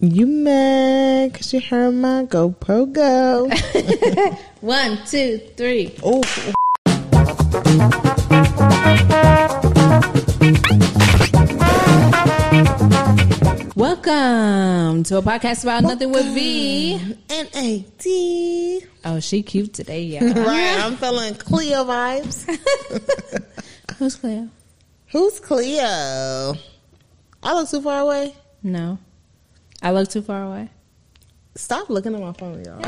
You mad because you heard my GoPro go. 1, 2, 3. Oh. Welcome to a podcast about nothing with V. N-A-D. Oh, she cute today, y'all. Right, I'm feeling Cleo vibes. Who's Cleo? Who's Cleo? I look too far away? No. I look too far away? Stop looking at my phone, y'all.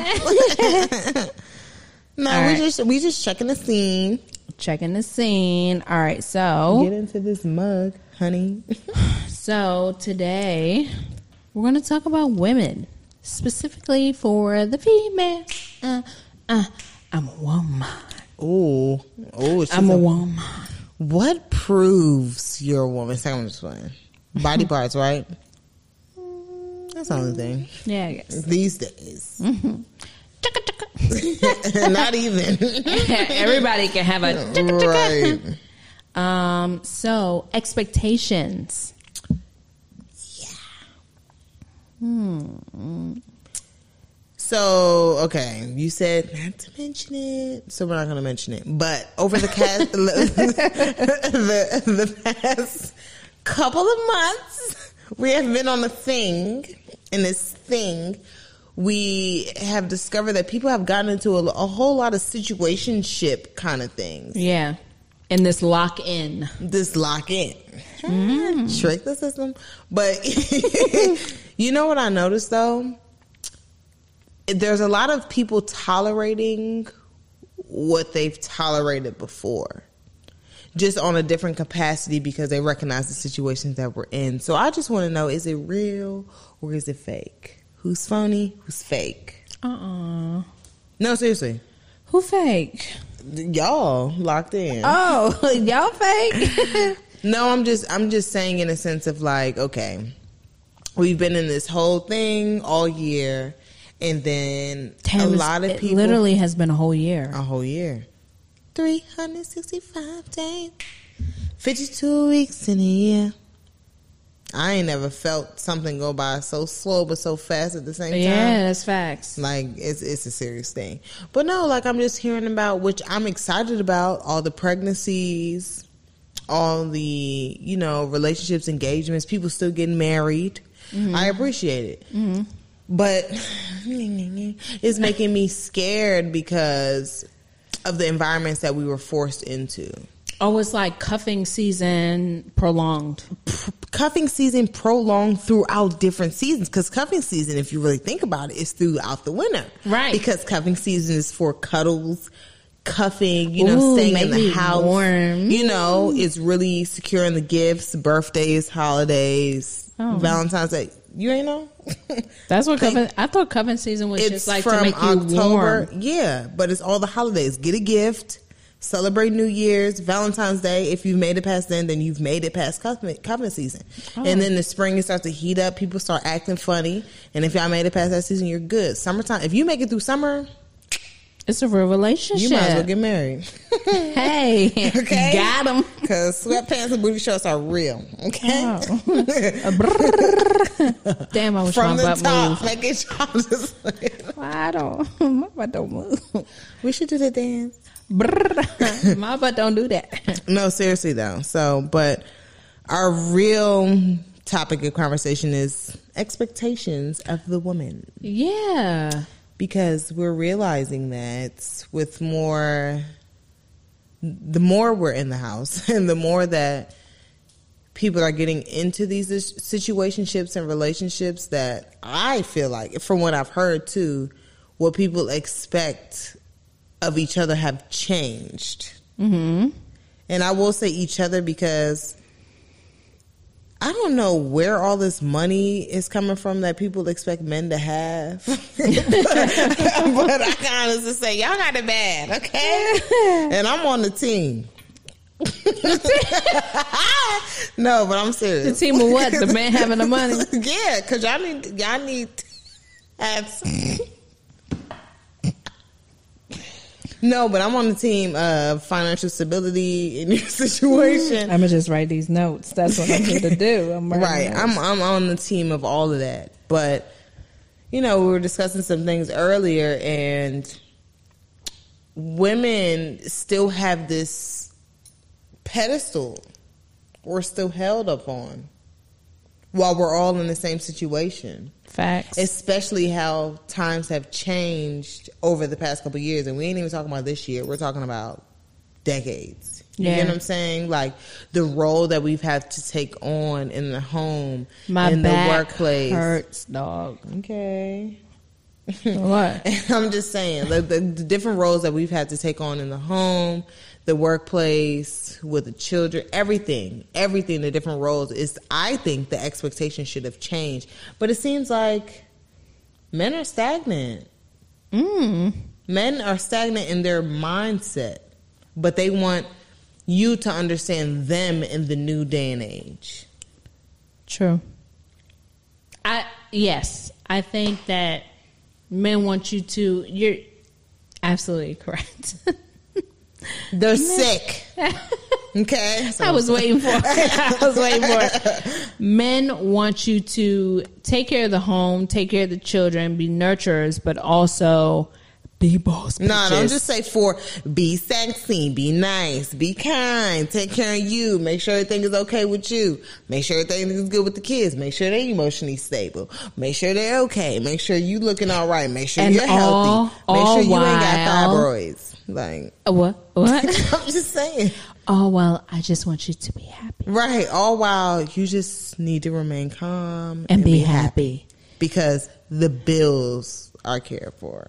No, All right. we just checking the scene. Checking the scene. All right, so Get into this mug, honey. So today we're going to talk about women, specifically for the female. I'm a woman. Oh, I'm a woman. What proves you're a woman? Second, I'm just playing. Body parts, right? That's the only thing. Yeah, I guess. These days. Mm-hmm. Not even. Everybody can have a Right. So expectations. So, okay, you said not to mention it, so we're not going to mention it. But over the the past couple of months, we have been on a thing. And this thing, we have discovered that people have gotten into a whole lot of situationship kind of things. Yeah. And this lock-in. This lock-in. Trick the system. But you know what I noticed, though? There's a lot of people tolerating what they've tolerated before, just on a different capacity because they recognize the situations that we're in. So I just want to know, is it real or is it fake? Who's phony? Who's fake? No, seriously. Who fake? Y'all locked in. Oh, y'all fake? No, I'm just saying in a sense of like, okay, we've been in this whole thing all year. And then a lot of people... It literally has been a whole year. A whole year. 365 days. 52 weeks in a year. I ain't never felt something go by so slow but so fast at the same time. Yeah, that's facts. Like, it's a serious thing. But no, like, I'm just hearing about, which I'm excited about, all the pregnancies, all the, relationships, engagements, people still getting married. Mm-hmm. I appreciate it. Mm-hmm. But it's making me scared because of the environments that we were forced into. Oh, it's like cuffing season prolonged. Cuffing season prolonged throughout different seasons. Because cuffing season, if you really think about it, is throughout the winter. Right. Because cuffing season is for cuddles, cuffing, staying in the house. Warm. It's really securing the gifts, birthdays, holidays, Valentine's Day. You ain't know? That's what cuffing... I thought cuffing season was just like to make October, you warm. Yeah, but it's all the holidays. Get a gift, celebrate New Year's, Valentine's Day. If you've made it past then you've made it past cuffing season. And then the spring, it starts to heat up. People start acting funny. And if y'all made it past that season, you're good. Summertime, if you make it through summer... It's a real relationship. You might as well get married. Hey, okay? Got them. Because sweatpants and booty shorts are real. Okay? Oh. Damn, I wish From my butt moved. Making sure just My butt don't move. We should do the dance. My butt don't do that. No, seriously though. So, but our real topic of conversation is expectations of the woman. Yeah. Because we're realizing that with the more we're in the house and the more that people are getting into these situationships and relationships, that I feel like, from what I've heard too, what people expect of each other have changed. Mm-hmm. And I will say each other because I don't know where all this money is coming from that people expect men to have. But I can honestly say, y'all got it bad, okay? And I'm on the team. No, but I'm serious. The team of what? The man having the money? Yeah, because y'all need to have some. No, but I'm on the team of financial stability in your situation. I'm gonna just write these notes. That's what I'm here to do. Right. I'm on the team of all of that. But, we were discussing some things earlier, and women still have this pedestal we're still held up on while we're all in the same situation. Facts. Especially how times have changed over the past couple of years. And we ain't even talking about this year. We're talking about decades. You know what I'm saying? Like the role that we've had to take on in the home, in the workplace. Hurts, dog. Okay. What? I'm just saying the different roles that we've had to take on in the home, the workplace, with the children, everything, the different roles is, I think the expectation should have changed. But it seems like men are stagnant. Men are stagnant in their mindset, but they want you to understand them in the new day and age. True. Yes, I think that men want you to, you're absolutely correct. They're sick. Okay? So. I was waiting for it. Men want you to take care of the home, take care of the children, be nurturers, but also be boss bitches. No, don't just say be sexy, be nice, be kind, take care of you, make sure everything is okay with you, make sure everything is good with the kids, make sure they're emotionally stable, make sure they're okay, make sure you looking all right, make sure you're healthy, make sure you ain't got fibroids. Like what? I'm just saying. Oh, well, I just want you to be happy. Right. All while you just need to remain calm and be happy. Because the bills are cared for.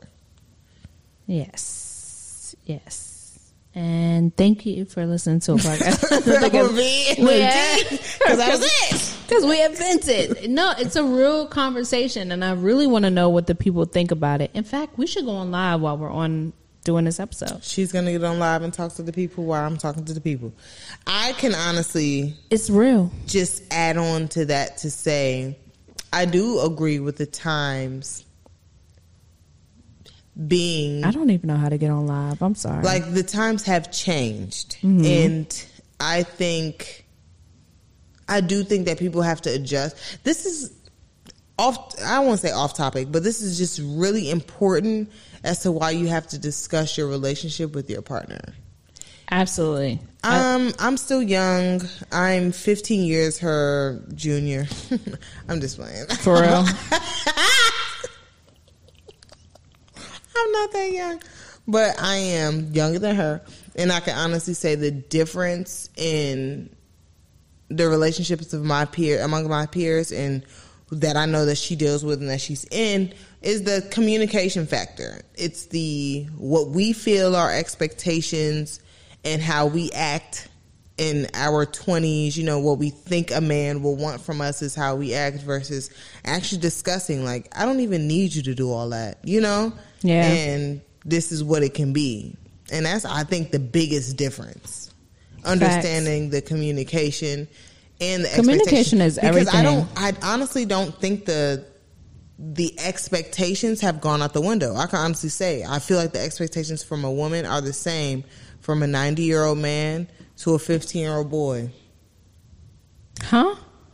Yes. And thank you for listening to a podcast. Because that was it. Because we have vented. No, it's a real conversation, and I really want to know what the people think about it. In fact, we should go on live while we're on doing this episode. She's going to get on live and talk to the people while I'm talking to the people. I can honestly... It's real. Just add on to that to say, I do agree with the times being... I don't even know how to get on live. I'm sorry. Like, the times have changed. Mm-hmm. And I do think that people have to adjust. This is I don't want to say off topic, but this is just really important as to why you have to discuss your relationship with your partner. Absolutely. I'm still young. I'm 15 years her junior. I'm just playing. For real? I'm not that young, but I am younger than her, and I can honestly say the difference in the relationships of among my peers and that I know that she deals with and that she's in is the communication factor. It's what we feel our expectations and how we act in our 20s, what we think a man will want from us is how we act versus actually discussing, like, I don't even need you to do all that, Yeah. And this is what it can be. And that's, I think, the biggest difference. Understanding the communication and the communication is everything. Because I honestly don't think the expectations have gone out the window. I can honestly say, I feel like the expectations from a woman are the same from a 90-year-old man to a 15-year-old boy. Huh?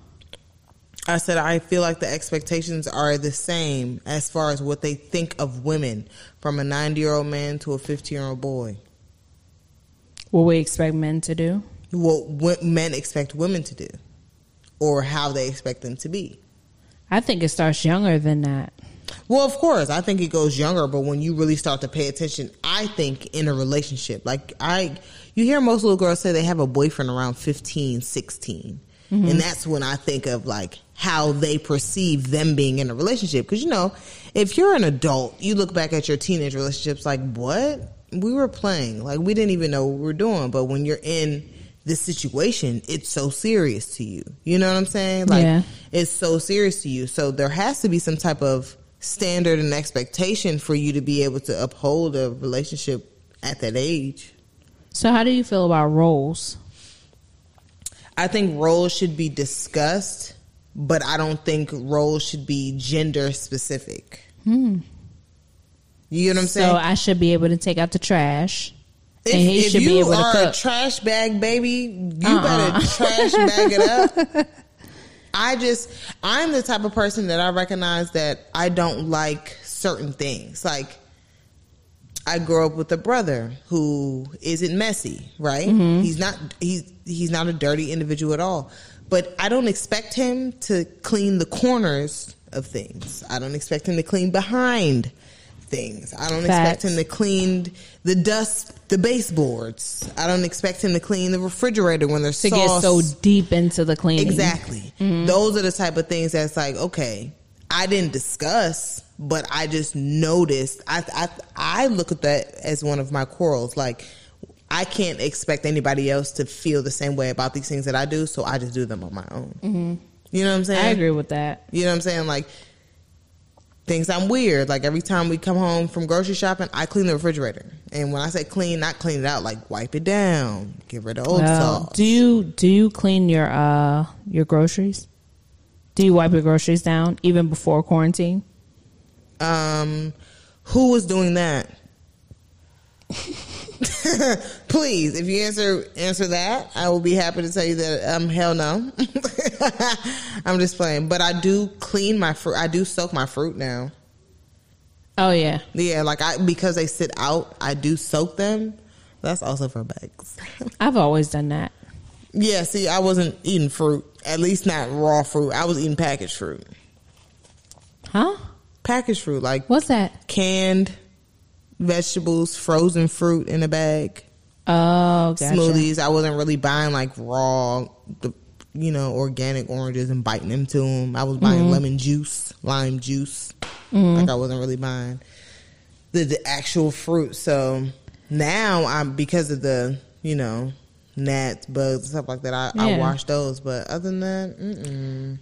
I said I feel like the expectations are the same as far as what they think of women from a 90-year-old man to a 15-year-old boy. What we expect men to do? What men expect women to do or how they expect them to be. I think it starts younger than that. Well, of course, I think it goes younger, but when you really start to pay attention, I think in a relationship, like you hear most little girls say they have a boyfriend around 15, 16. Mm-hmm. And that's when I think of like how they perceive them being in a relationship. Because, if you're an adult, you look back at your teenage relationships like, what? We were playing. Like, we didn't even know what we were doing. But when you're in this situation, it's so serious to you. You know what I'm saying? Like, It's so serious to you. So there has to be some type of standard and expectation for you to be able to uphold a relationship at that age. So how do you feel about roles? I think roles should be discussed, but I don't think roles should be gender specific. You You know what I'm saying? So I should be able to take out the trash. If, and he should be able to cook. If you are a trash bag baby, you better trash bag it up. I'm the type of person that I recognize that I don't like certain things. Like, I grew up with a brother who isn't messy, right? He's not a dirty individual at all. But I don't expect him to clean the corners of things. I don't expect him to clean behind things. I don't expect him to clean the dust, the baseboards. I don't expect him to clean the refrigerator when there's sauce. To get so deep into the cleaning. Exactly. Those are the type of things that's like, okay, I didn't discuss, but I just noticed. I look at that as one of my quarrels. Like, I can't expect anybody else to feel the same way about these things that I do, so I just do them on my own. You know what I'm saying? I agree with that. You know what I'm saying? Like, thinks I'm weird. Like, every time we come home from grocery shopping, I clean the refrigerator. And when I say clean, not clean it out, like wipe it down, get rid of old sauce. Do you clean your groceries? Do you wipe your groceries down even before quarantine? Who was doing that? Please, if you answer that, I will be happy to tell you that hell no. I'm just playing. But I do clean my fruit. I do soak my fruit now. Oh yeah. Yeah, like because they sit out, I do soak them. That's also for bags. I've always done that. Yeah, see, I wasn't eating fruit. At least not raw fruit. I was eating packaged fruit. Huh? Packaged fruit, like what's that? Canned vegetables, frozen fruit in a bag. Oh, gotcha. Smoothies. I wasn't really buying like raw, organic oranges and biting into them. I was buying lemon juice, lime juice. Like, I wasn't really buying the actual fruit. So now I because of the gnats, bugs, stuff like that, I wash those. But other than that,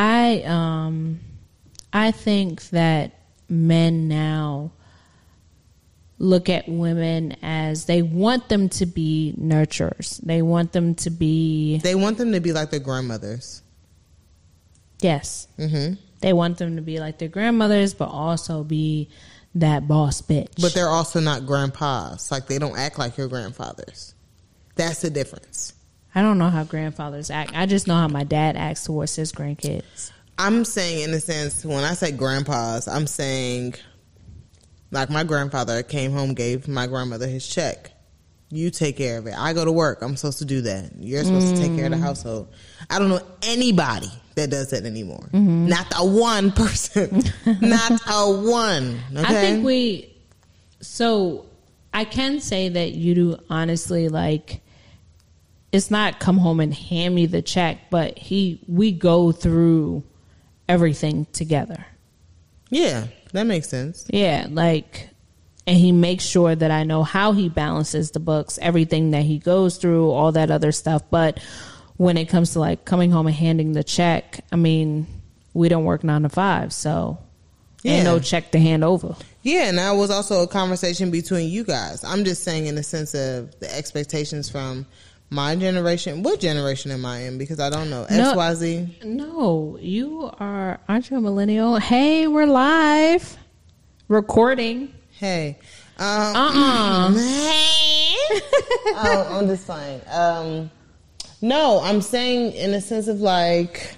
I think that men now look at women as they want them to be nurturers. They want them to be like their grandmothers. Yes. They want them to be like their grandmothers, but also be that boss bitch. But they're also not grandpas. Like, they don't act like your grandfathers. That's the difference. I don't know how grandfathers act. I just know how my dad acts towards his grandkids. I'm saying, in a sense, when I say grandpas, I'm saying, like, my grandfather came home, gave my grandmother his check. You take care of it. I go to work. I'm supposed to do that. You're supposed to take care of the household. I don't know anybody that does that anymore. Not a one person. Not a one. Okay? I think so I can say that you do honestly, like, it's not come home and hand me the check, but we go through everything together. Yeah, that makes sense. Yeah, like, and he makes sure that I know how he balances the books, everything that he goes through, all that other stuff. But when it comes to like coming home and handing the check, I mean, we don't work 9 to 5, so ain't no check to hand over. Yeah, and that was also a conversation between you guys. I'm just saying in the sense of the expectations from my generation. What generation am I in? Because I don't know. XYZ? No, aren't you a millennial? Hey, we're live. Recording. Hey. Hey. I'm just fine. No, I'm saying in a sense of like,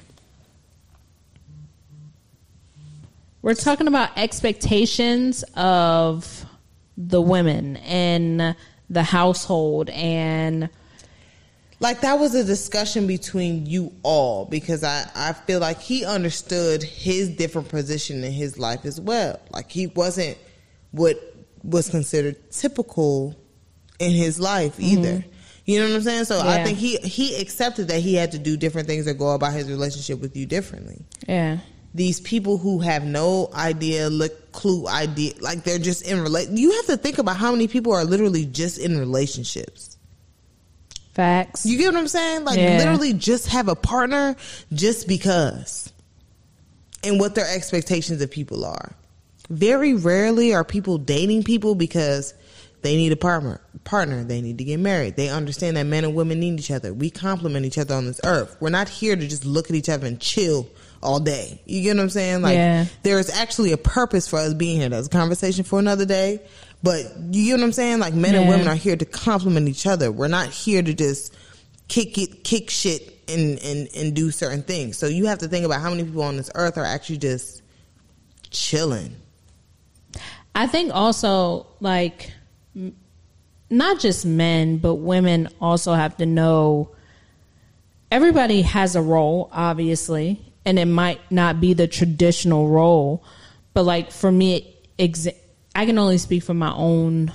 we're talking about expectations of the women and the household, and like, that was a discussion between you all, because I feel like he understood his different position in his life as well. Like, he wasn't what was considered typical in his life either. You know what I'm saying? So I think he accepted that he had to do different things or go about his relationship with you differently. Yeah. These people who have no idea, clue idea, like, they're just in you have to think about how many people are literally just in relationships. Facts. You get what I'm saying? Like, literally just have a partner just because. And what their expectations of people are. Very rarely are people dating people because they need a partner. They need to get married. They understand that men and women need each other. We complement each other on this earth. We're not here to just look at each other and chill all day. You get what I'm saying? Like, there is actually a purpose for us being here. That's a conversation for another day. But you get what I'm saying? Like, men and women are here to complement each other. We're not here to just kick shit and do certain things. So you have to think about how many people on this earth are actually just chilling. I think also, like, not just men, but women also have to know everybody has a role, obviously, and it might not be the traditional role. But, like, for me, I can only speak from my own.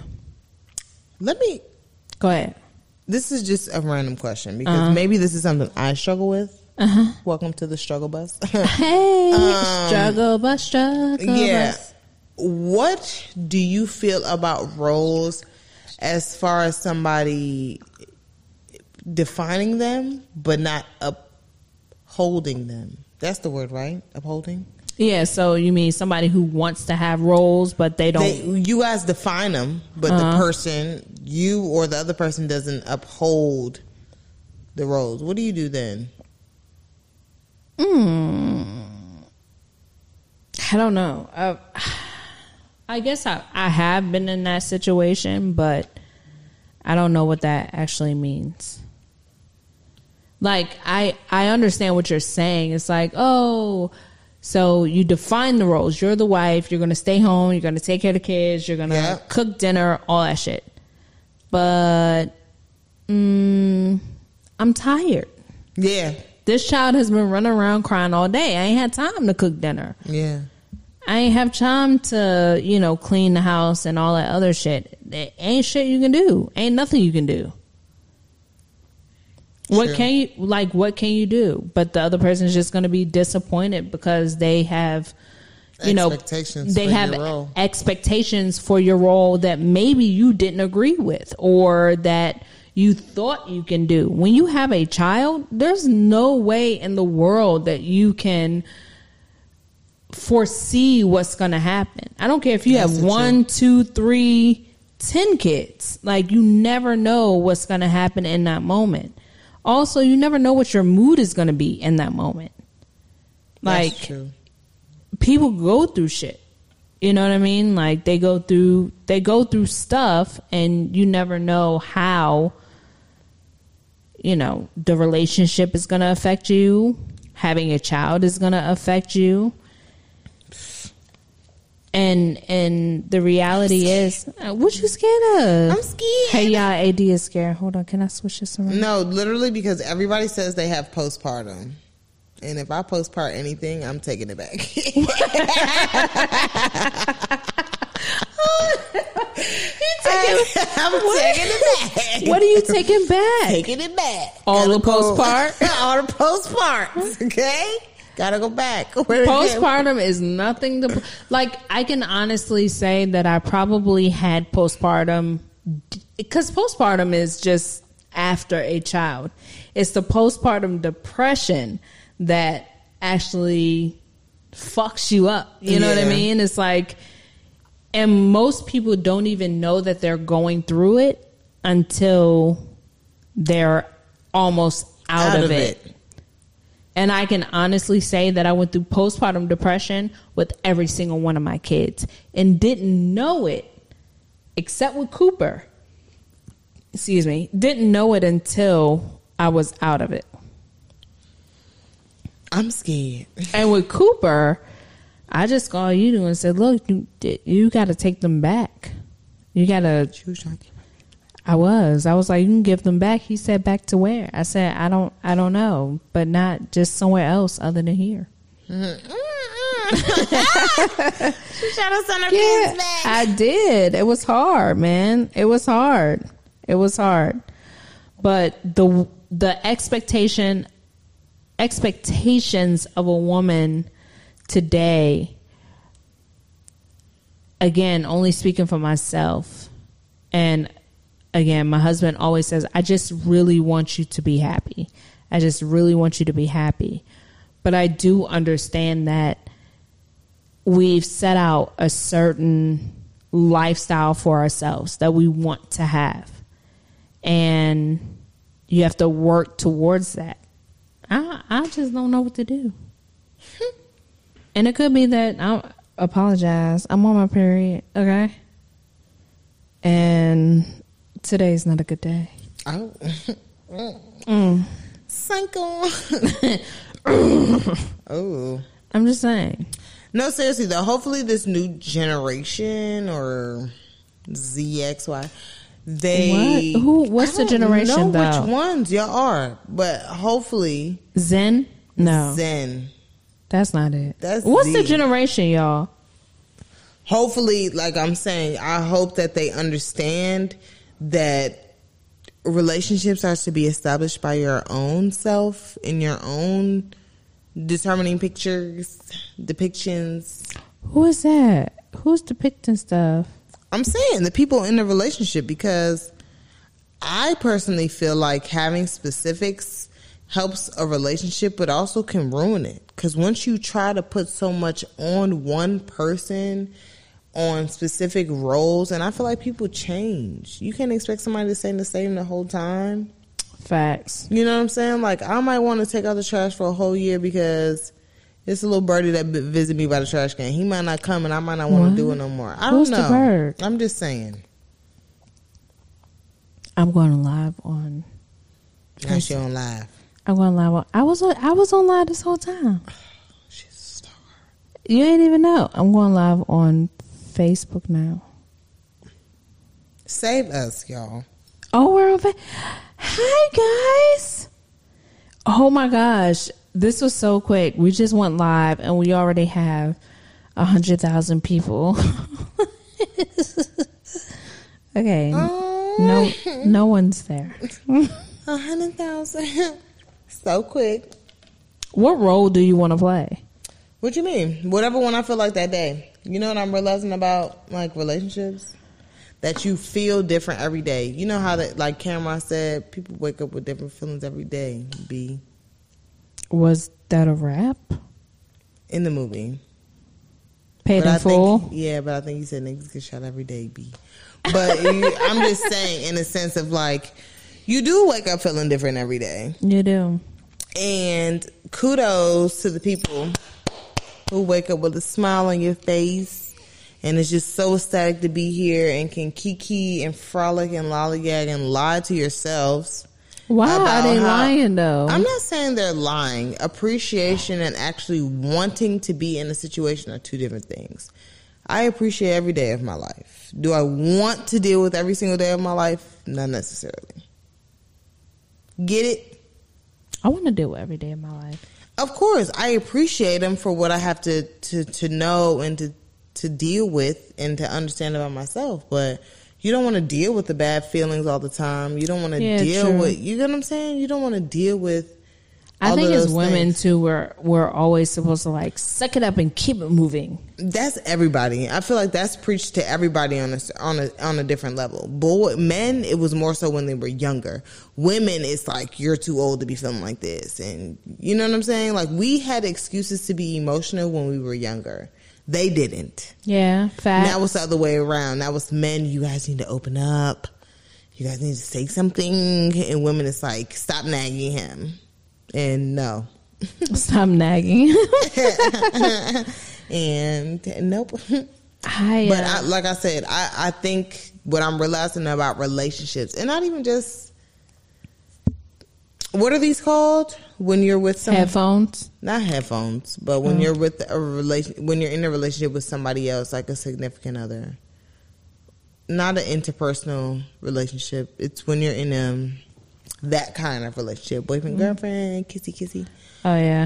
Go ahead. This is just a random question because maybe this is something I struggle with. Welcome to the struggle bus. Hey, struggle bus. What do you feel about roles as far as somebody defining them but not upholding them? That's the word, right? Upholding? Yeah, so you mean somebody who wants to have roles, but they don't... You guys define them, but the person, you or the other person doesn't uphold the roles. What do you do then? I don't know. I guess I have been in that situation, but I don't know what that actually means. Like, I understand what you're saying. It's like, oh... So you define the roles. You're the wife. You're going to stay home. You're going to take care of the kids. You're going to cook dinner, all that shit. But I'm tired. Yeah. This child has been running around crying all day. I ain't had time to cook dinner. Yeah. I ain't have time to, clean the house and all that other shit. There ain't shit you can do. Ain't nothing you can do. What can you do? But the other person is just going to be disappointed because they have, expectations for your role that maybe you didn't agree with or that you thought you can do. When you have a child, there's no way in the world that you can foresee what's going to happen. I don't care if you have 1, 2, 3, 10 kids. Like, you never know what's going to happen in that moment. Also, you never know what your mood is going to be in that moment. Like, people go through shit. You know what I mean? Like, they go through stuff, and you never know how, the relationship is going to affect you. Having a child is going to affect you. And the reality is, what you scared of? I'm scared. Hey, y'all, AD is scared. Hold on, can I switch this around? No, literally, because everybody says they have postpartum. And if I postpart anything, I'm taking it back. I'm taking it back. What are you taking back? Taking it back. All the postpart? All the postparts, okay? Gotta go back. Postpartum is nothing to... Like, I can honestly say that I probably had postpartum... Because postpartum is just after a child. It's the postpartum depression that actually fucks you up. You know what I mean? It's like... And most people don't even know that they're going through it until they're almost out of it. And I can honestly say that I went through postpartum depression with every single one of my kids and didn't know it, except with Cooper. Excuse me. Didn't know it until I was out of it. I'm scared. And with Cooper, I just called you and said, look, you got to take them back. You got to... I was like, you can give them back. He said, back to where? I said, I don't know, but not just somewhere else other than here. She tried to send her kids back. I did. It was hard, man. It was hard. But the expectations of a woman today, again, only speaking for myself, and again, my husband always says, I just really want you to be happy. I just really want you to be happy. But I do understand that we've set out a certain lifestyle for ourselves that we want to have. And you have to work towards that. I just don't know what to do. And it could be that I apologize. I'm on my period, okay? And today's not a good day. Oh. Psycho. Oh. I'm just saying. No, seriously though. Hopefully, this new generation or ZXY, they what's the generation? I don't know though? which ones y'all are, but hopefully Zen. No, Zen. That's not it. That's what's Z. the generation, y'all? Hopefully, like I'm saying, I hope that they understand that relationships are to be established by your own self in your own determining depictions. Who is that? Who's depicting stuff? I'm saying the people in the relationship, because I personally feel like having specifics helps a relationship, but also can ruin it. Because once you try to put so much on one person, on specific roles, and I feel like people change. You can't expect somebody to stay the same the whole time. Facts. You know what I'm saying? Like, I might want to take out the trash for a whole year because it's a little birdie that visit me by the trash can. He might not come, and I might not want to do it no more. I don't know. Who's the bird? I'm just saying. I'm going live on. Now she on live. I'm going live on. I was on live this whole time. She's a star. You ain't even know. I'm going live on Facebook now. Save us, y'all. Oh, we're on Facebook. Hi, guys. Oh, my gosh. This was so quick. We just went live, and we already have 100,000 people. Okay. No one's there. 100,000. So quick. What role do you want to play? What you mean? Whatever one I feel like that day. You know what I'm realizing about like relationships? That you feel different every day. You know how that, like Cameron said, people wake up with different feelings every day. B. Was that a rap? In the movie. Paid in full? Yeah, but I think he said niggas get shot every day, B. But I'm just saying in the sense of like, you do wake up feeling different every day. You do. And kudos to the people who wake up with a smile on your face and it's just so ecstatic to be here and can kiki and frolic and lollygag and lie to yourselves. Why are they lying though? I'm not saying they're lying. Appreciation and actually wanting to be in a situation are two different things. I appreciate every day of my life. Do I want to deal with every single day of my life? Not necessarily. Get it? I want to deal with every day of my life. Of course, I appreciate them for what I have to know and to deal with and to understand about myself. But you don't want to deal with the bad feelings all the time. You don't want to deal with, you know what I'm saying? You don't want to deal with I think as women too, we're always supposed to like suck it up and keep it moving. That's everybody. I feel like that's preached to everybody on a different level. Men, it was more so when they were younger. Women, it's like you're too old to be feeling like this, and you know what I'm saying. Like we had excuses to be emotional when we were younger. They didn't. Yeah, facts. Now it's the other way around. Now it's men. You guys need to open up. You guys need to say something. And women, it's like stop nagging him. And no. Stop nagging. And nope. But like I said, I think what I'm realizing about relationships, and not even just, what are these called when you're with someone? Headphones? Not headphones, but when you're with when you're in a relationship with somebody else, like a significant other. Not an interpersonal relationship. It's when you're in that kind of relationship, boyfriend, girlfriend, kissy. Oh yeah.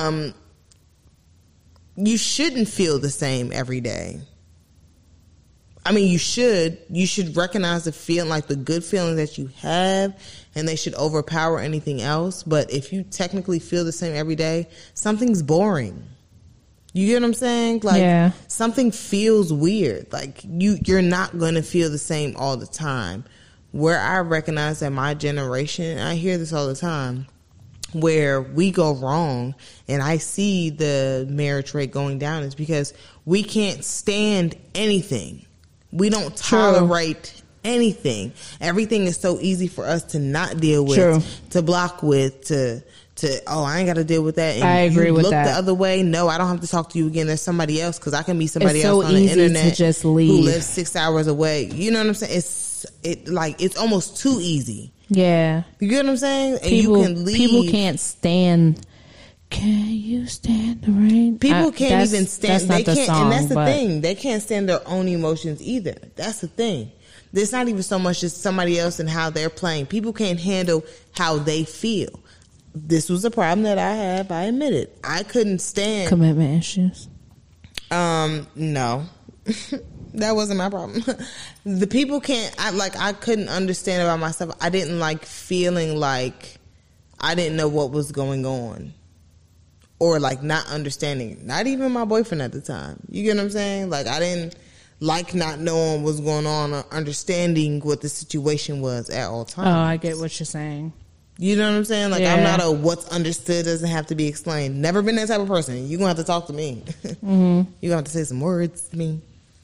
You shouldn't feel the same every day. I mean, you should recognize the feeling, like the good feelings that you have, and they should overpower anything else. But if you technically feel the same every day, something's boring. You get what I'm saying? Like something feels weird. Like you're not going to feel the same all the time. Where I recognize that my generation, I hear this all the time, where we go wrong and I see the marriage rate going down is because we can't stand anything. We don't tolerate anything. Everything is so easy for us to not deal with, to block with, to, I ain't got to deal with that. And I agree with that. Look the other way. No, I don't have to talk to you again. There's somebody else, because I can meet somebody It's else so on the easy internet to just leave. who lives 6 hours away. You know what I'm saying? It's almost too easy. Yeah. You get what I'm saying? And People, you can leave. people can't stand. Can you stand the rain? People can't even stand. That's not They the can't, song, and that's the but thing. They can't stand their own emotions either. That's the thing. It's not even so much just somebody else and how they're playing. People can't handle how they feel. This was a problem that I have. I admit it. I couldn't stand commitment issues. No, that wasn't my problem. The people can't. I couldn't understand about myself. I didn't like feeling like I didn't know what was going on, or like not understanding. Not even my boyfriend at the time. You get what I'm saying? Like, I didn't like not knowing what's going on or understanding what the situation was at all times. Oh, I get what you're saying. You know what I'm saying? Like, Yeah. I'm not a what's understood doesn't have to be explained. Never been that type of person. You're going to have to talk to me. Mm-hmm. You're going to have to say some words to me.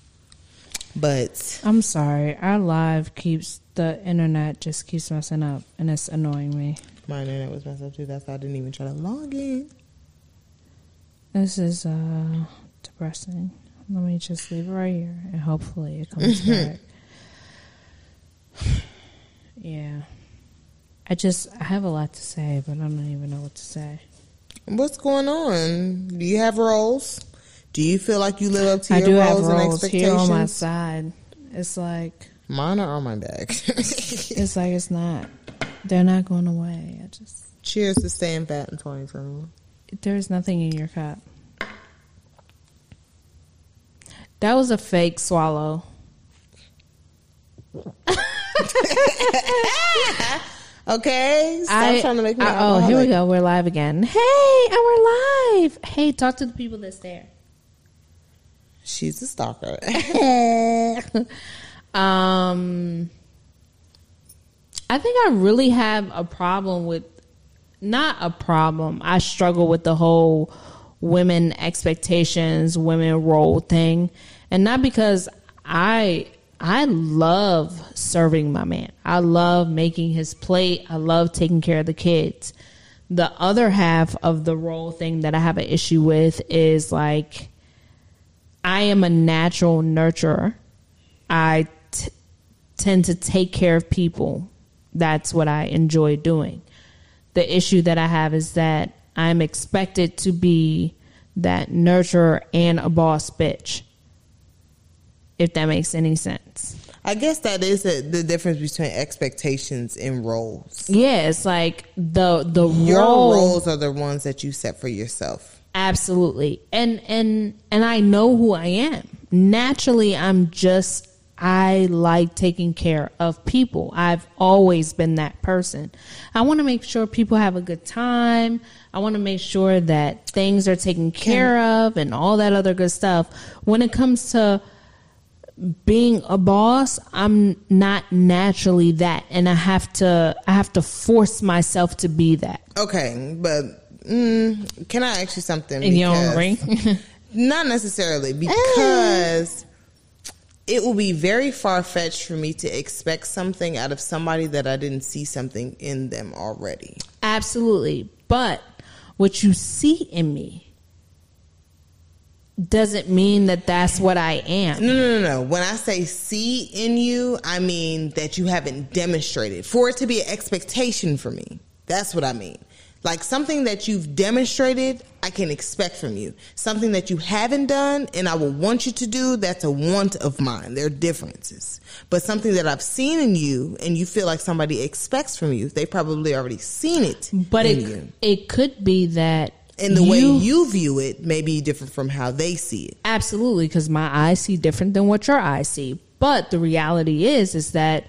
But I'm sorry. Our live the internet just keeps messing up, and it's annoying me. my internet was messed up too. That's why I didn't even try to log in. This is depressing. Let me just leave it right here, and hopefully it comes back. Yeah. I have a lot to say, but I don't even know what to say. What's going on? Do you have roles? Do you feel like you live up to I your do have roles and roles expectations? here on my side. It's like Mine are on my back. it's like it's not. They're not going away. Cheers to staying fat in 2021. There's nothing in your cup. That was a fake swallow. Okay, stop trying to make me alcoholic. here we go. We're live again. Hey, and we're live. Hey, talk to the people that's there. She's a stalker. I think I really have a problem with, not a problem. I struggle with the whole women expectations, women role thing, and not because I love serving my man. I love making his plate. I love taking care of the kids. The other half of the role thing that I have an issue with is like, I am a natural nurturer. I tend to take care of people. That's what I enjoy doing. The issue that I have is that I'm expected to be that nurturer and a boss bitch. If that makes any sense. I guess that is the difference between expectations and roles. Yeah, it's like the Your role, roles are the ones that you set for yourself. absolutely. And I know who I am. Naturally, I like taking care of people. I've always been that person. I want to make sure people have a good time. I want to make sure that things are taken care of and all that other good stuff. When it comes to being a boss, I'm not naturally that, and I have to force myself to be that. Okay, but can I ask you something? And you don't agree? Not necessarily, because it will be very far-fetched for me to expect something out of somebody that I didn't see something in them already. Absolutely. But what you see in me doesn't mean that that's what I am. No. When I say see in you, I mean that you haven't demonstrated. For it to be an expectation for me, that's what I mean. Like something that you've demonstrated, I can expect from you. Something that you haven't done and I will want you to do, that's a want of mine. There are differences. But something that I've seen in you and you feel like somebody expects from you, they probably already seen it But in you. it could be that And the way you view it may be different from how they see it. Absolutely, because my eyes see different than what your eyes see. But the reality is that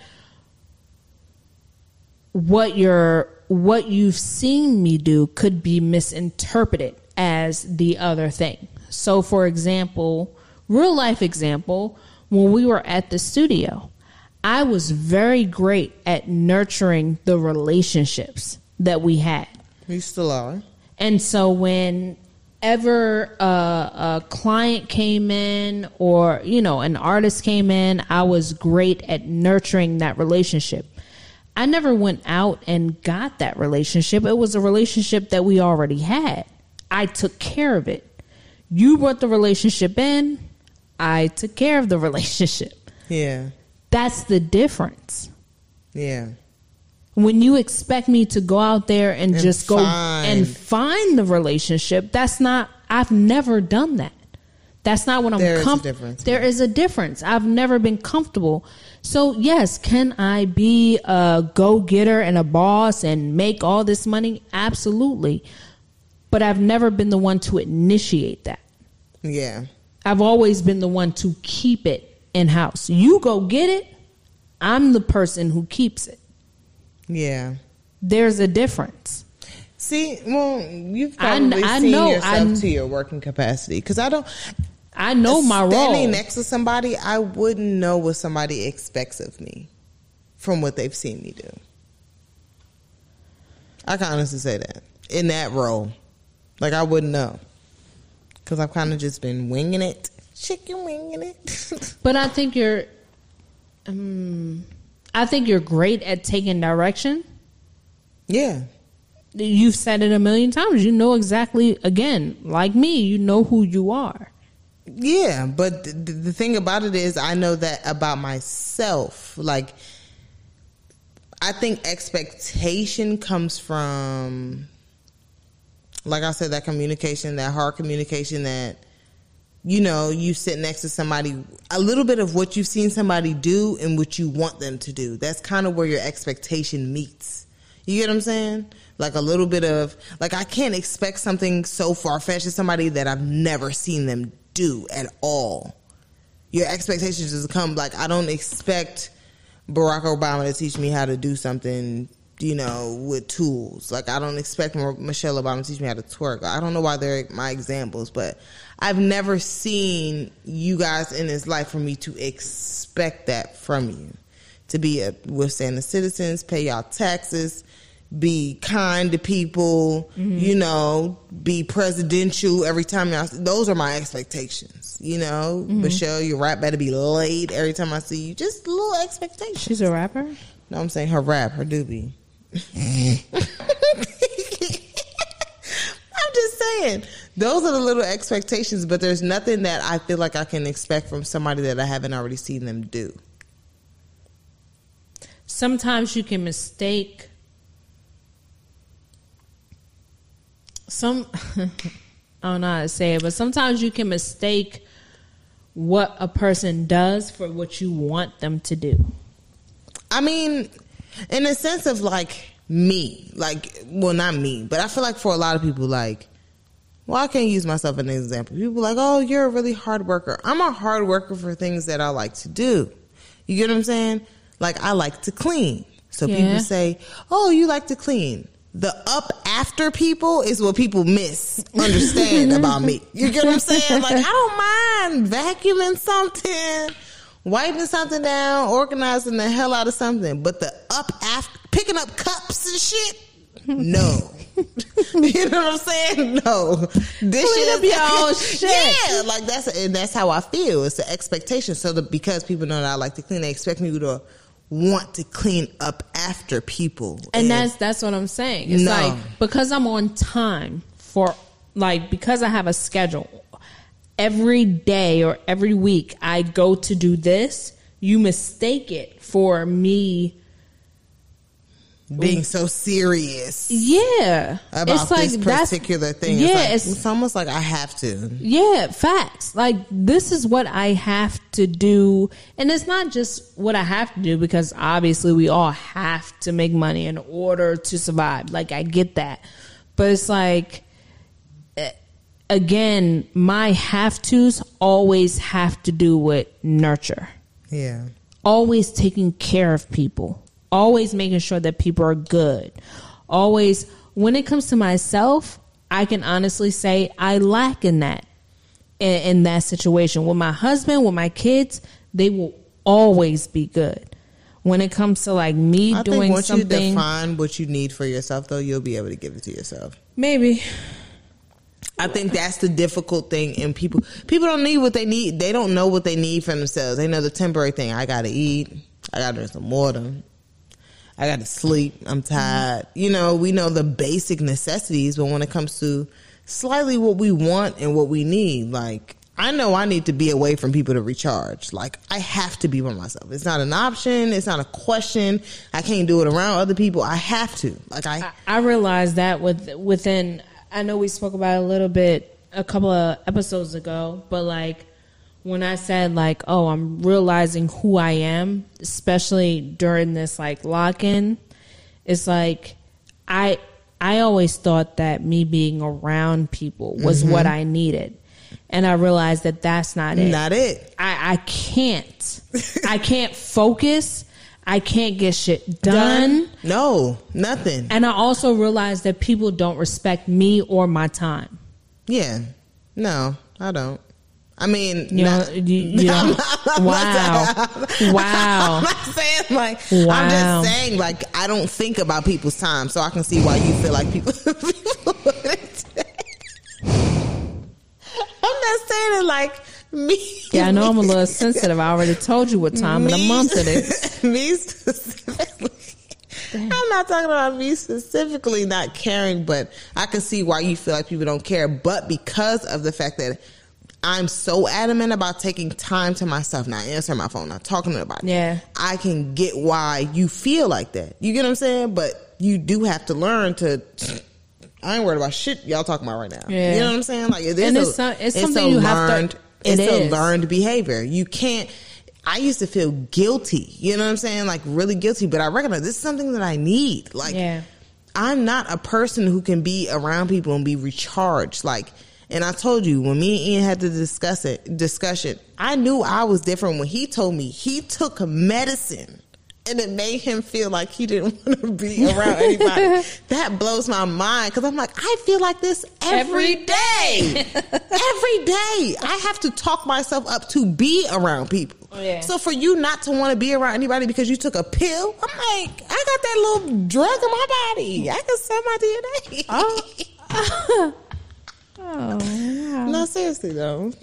what you've seen me do could be misinterpreted as the other thing. So, for example, real life example, when we were at the studio, I was very great at nurturing the relationships that we had. You still are. And so whenever a client came in or, an artist came in, I was great at nurturing that relationship. I never went out and got that relationship. It was a relationship that we already had. I took care of it. You brought the relationship in. I took care of the relationship. Yeah. That's the difference. Yeah. When you expect me to go out there and just go and find the relationship, I've never done that. That's not what I'm comfortable. There is a difference. I've never been comfortable. So yes, can I be a go-getter and a boss and make all this money? Absolutely. But I've never been the one to initiate that. Yeah. I've always been the one to keep it in-house. You go get it. I'm the person who keeps it. Yeah. There's a difference. See, well, you've probably seen yourself to your working capacity. Because I know my role. Standing next to somebody, I wouldn't know what somebody expects of me from what they've seen me do. I can honestly say that. In that role. Like, I wouldn't know. Because I've kind of just been winging it. Chicken winging it. But I think you're great at taking direction. Yeah. You've said it a million times. You know exactly, again, like me, you know who you are. Yeah, but the thing about it is I know that about myself. Like, I think expectation comes from, like I said, that communication, that hard communication that, you sit next to somebody, a little bit of what you've seen somebody do and what you want them to do. That's kind of where your expectation meets. You get what I'm saying? Like a little bit of, like, I can't expect something so far-fetched as somebody that I've never seen them do at all. Your expectations just come, like, I don't expect Barack Obama to teach me how to do something, with tools. Like, I don't expect Michelle Obama to teach me how to twerk. I don't know why they're my examples, but I've never seen you guys in this life for me to expect that from you. To be withstanding citizens, pay y'all taxes, be kind to people, be presidential every time y'all. Those are my expectations, Michelle, your rap better be laid every time I see you. Just little expectations. She's a rapper? No, I'm saying her doobie. I'm just saying. Those are the little expectations, but there's nothing that I feel like I can expect from somebody that I haven't already seen them do. Sometimes you can mistake I don't know how to say it, but sometimes you can mistake what a person does for what you want them to do. I mean, in a sense of like me, like, well, not me, but I feel like for a lot of people, like, well, I can't use myself as an example. People are like, oh, you're a really hard worker. I'm a hard worker for things that I like to do. You get what I'm saying? Like, I like to clean. So people say, oh, you like to clean. The up after people is what people misunderstand about me. You get what I'm saying? Like, I don't mind vacuuming something, wiping something down, organizing the hell out of something. But the up after, picking up cups and shit, no. You know what I'm saying? No. This clean up your own shit. Yeah, like that's how I feel. It's the expectation. So because people know that I like to clean, they expect me to want to clean up after people. And that's what I'm saying. It's like, because I'm on time because I have a schedule, every day or every week I go to do this, you mistake it for me being so serious. Yeah. About this particular thing. Yeah. It's almost like I have to. Yeah, facts. Like, this is what I have to do. And it's not just what I have to do, because obviously we all have to make money in order to survive. Like, I get that. But it's like, again, my have-tos always have to do with nurture. Yeah. Always taking care of people. Always making sure that people are good. Always, when it comes to myself, I can honestly say I lack in that, in that situation. With my husband, with my kids, they will always be good. When it comes to like me doing something. Once you define what you need for yourself, though, you'll be able to give it to yourself. Maybe. I think that's the difficult thing. And people don't need what they need. They don't know what they need for themselves. They know the temporary thing. I got to eat. I got to drink some water. I got to sleep. I'm tired. You know, we know the basic necessities, but when it comes to slightly what we want and what we need, like, I know I need to be away from people to recharge. Like, I have to be by myself. It's not an option. It's not a question. I can't do it around other people. I have to. Like, I realized that within, I know we spoke about it a little bit a couple of episodes ago, but like, when I said like, oh, I'm realizing who I am, especially during this like lock-in, it's like I always thought that me being around people was what I needed. And I realized that that's not it. Not it. I can't. I can't focus. I can't get shit done. No, nothing. And I also realized that people don't respect me or my time. Yeah. No, I don't. I mean, you know, wow. I'm not saying like, wow. I'm just saying like, I don't think about people's time, so I can see why you feel like people wouldn't. I'm not saying it like me. Yeah, I know I'm a little sensitive. I already told you what time of the month it is. Me specifically. Damn. I'm not talking about me specifically not caring, but I can see why you feel like people don't care. But because of the fact that I'm so adamant about taking time to myself, not answering my phone, not talking to anybody. Yeah. I can get why you feel like that. You get what I'm saying? But you do have to learn to, I ain't worried about shit y'all talking about right now. Yeah. You know what I'm saying? Like, it's something you have to, it's a learned behavior. You can't, I used to feel guilty, you know what I'm saying? Like really guilty, but I recognize this is something that I need. Like, I'm not a person who can be around people and be recharged. Like, and I told you, when me and Ian had the discussion, I knew I was different when he told me he took medicine and it made him feel like he didn't want to be around anybody. That blows my mind because I'm like, I feel like this every day. Every day. I have to talk myself up to be around people. Oh, yeah. So for you not to want to be around anybody because you took a pill, I'm like, I got that little drug in my body. I can sell my DNA. Oh. Oh, wow. No, seriously though.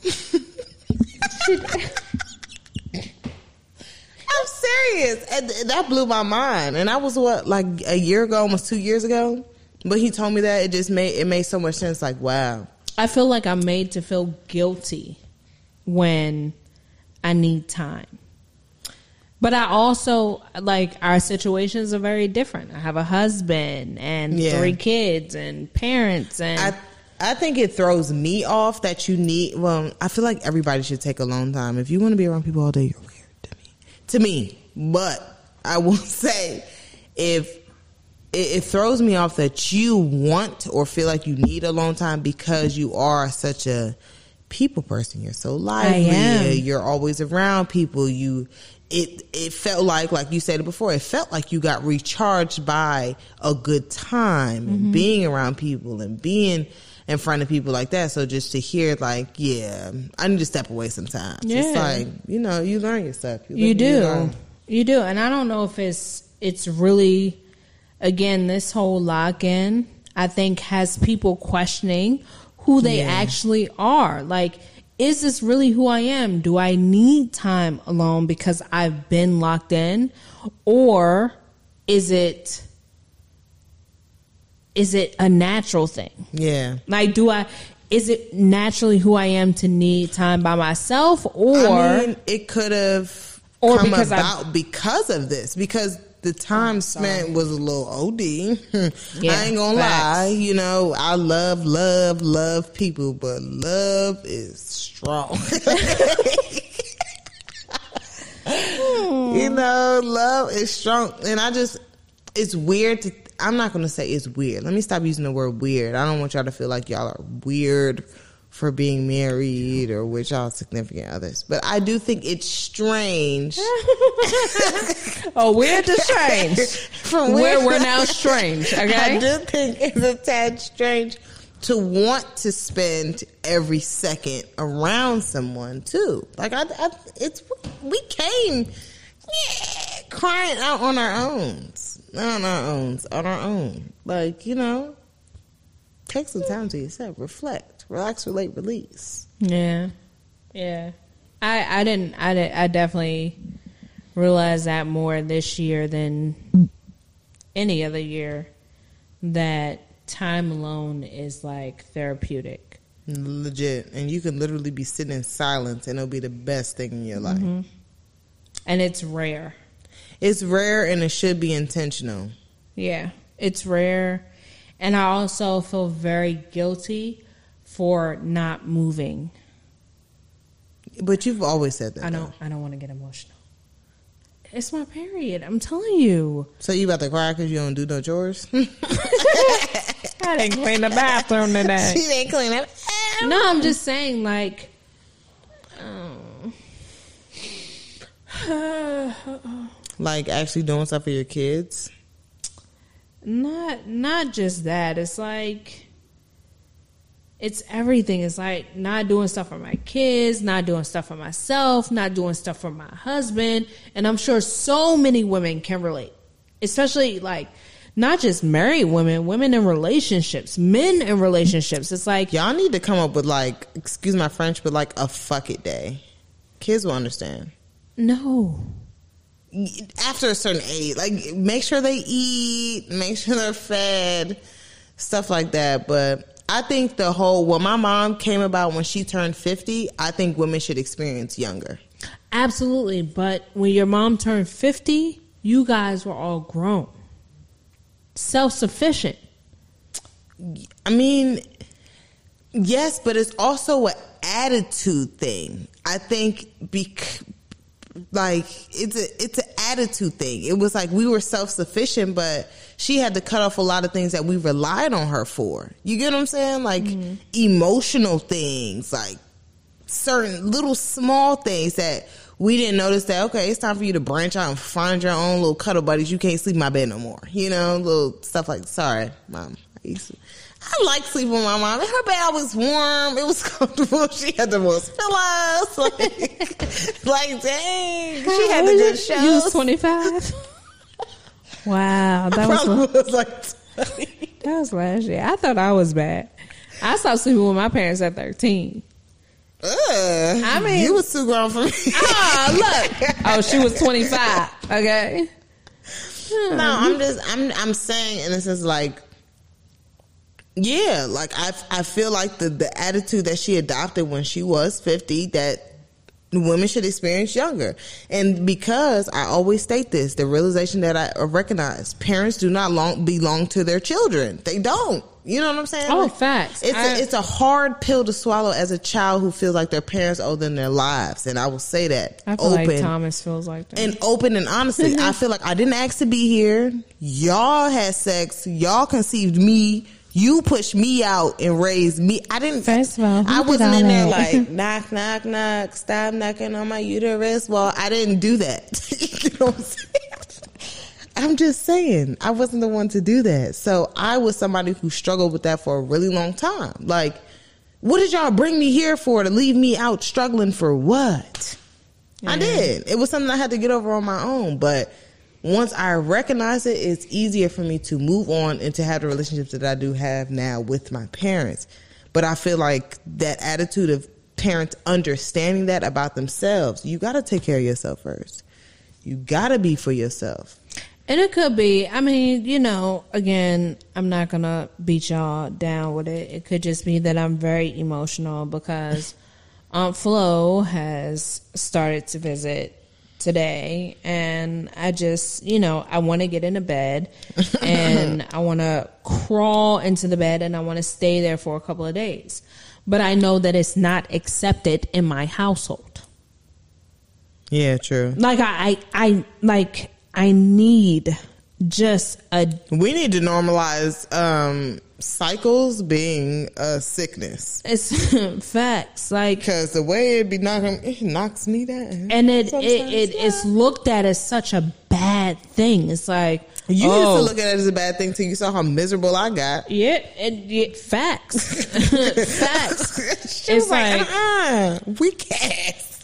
I'm serious. And that blew my mind. And that was like a year ago, almost 2 years ago. But he told me that it made so much sense. Like, wow. I feel like I'm made to feel guilty when I need time. But I also, like, our situations are very different. I have a husband and 3 kids and parents and I think it throws me off that you need, well, I feel like everybody should take alone time. If you want to be around people all day, you're weird to me. But I will say, if it throws me off that you want or feel like you need alone time because you are such a people person. You're so lively. You're always around people. It felt like you said it before, it felt like you got recharged by a good time and being around people and being in front of people like that. So just to hear like, yeah, I need to step away sometimes. Yeah. It's like, you know, you learn your stuff. You do. And I don't know if it's really, again, this whole lock-in, I think has people questioning who they actually are. Like, is this really who I am? Do I need time alone because I've been locked in? Or is it a natural thing? Yeah. Like, is it naturally who I am to need time by myself? Or I mean, it could have come about because of this. Because the time spent was a little OD. I ain't gonna lie. You know, I love people, but love is strong. You know, love is strong. And it's weird to, I'm not going to say it's weird. Let me stop using the word weird. I don't want y'all to feel like y'all are weird for being married or with y'all significant others. But I do think it's strange. Oh, weird to strange. From where we're now strange, okay? I do think it's a tad strange to want to spend every second around someone too. Like we came crying out on our own. On our own. Like, you know, take some time to yourself. Reflect. Relax, relate, release. Yeah. I definitely realized that more this year than any other year that time alone is like therapeutic. Legit. And you can literally be sitting in silence and it'll be the best thing in your life. Mm-hmm. And it's rare. It's rare and it should be intentional. Yeah, it's rare. And I also feel very guilty for not moving. But you've always said that. I don't want to get emotional. It's my period. I'm telling you. So you about to cry because you don't do no chores? I didn't clean the bathroom today. She didn't clean it. No, I'm just saying, like, like actually doing stuff for your kids. Not just that. It's like, it's everything. It's like not doing stuff for my kids, not doing stuff for myself, not doing stuff for my husband. And I'm sure so many women can relate, especially like not just married women, women in relationships, men in relationships. It's like, y'all need to come up with like, excuse my French, but like a fuck it day. Kids will understand. No. After a certain age, like make sure they eat, make sure they're fed, stuff like that. But I think what my mom came about when she turned 50, I think women should experience younger. Absolutely. But when your mom turned 50, you guys were all grown. Self-sufficient. I mean, yes, but it's also an attitude thing. I think like it's an attitude thing. It was like we were self-sufficient, but she had to cut off a lot of things that we relied on her for. You get what I'm saying? Like emotional things, like certain little small things that we didn't notice that, okay, it's time for you to branch out and find your own little cuddle buddies. You can't sleep in my bed no more. You know, little stuff like, sorry, Mom. I like sleeping with my mom. Her bed was warm. It was comfortable. She had the most pillows. Like dang. She had the good shows. You was 25? Wow. That was like 20. That was last year. I thought I was bad. I stopped sleeping with my parents at 13. I mean, you was too grown for me. Look. Oh, she was 25. Okay. No, I'm saying in a sense like, yeah, like I feel like the attitude that she adopted when she was 50, that women should experience younger. And because I always state this, the realization that I recognize, parents do not belong to their children. They don't. You know what I'm saying? Oh, like, facts. It's a hard pill to swallow as a child who feels like their parents owe them their lives. And I will say that. I feel like Thomas feels like that. And open and honestly, I feel like I didn't ask to be here. Y'all had sex. Y'all conceived me. You pushed me out and raised me. I didn't. First of all, I wasn't in there like knock, knock, knock. Stop knocking on my uterus. Well, I didn't do that. You know what I'm saying? I'm just saying, I wasn't the one to do that. So I was somebody who struggled with that for a really long time. Like, what did y'all bring me here for? To leave me out struggling for what? Yeah. I did. It was something I had to get over on my own. But once I recognize it, it's easier for me to move on and to have the relationships that I do have now with my parents. But I feel like that attitude of parents understanding that about themselves, you got to take care of yourself first. You got to be for yourself. And it could be, I mean, you know, again, I'm not going to beat y'all down with it. It could just be that I'm very emotional because Aunt Flo has started to visit today, and I just, you know, I want to get into bed and I want to crawl into the bed and I want to stay there for a couple of days. But I know that it's not accepted in my household. Yeah, true. Like I need just we need to normalize cycles being a sickness. It's facts, like, because the way it knocks me down, and it's looked at as such a bad thing. It's like you used to look at it as a bad thing till you saw how miserable I got. Yeah, facts. Facts. It's like weak ass.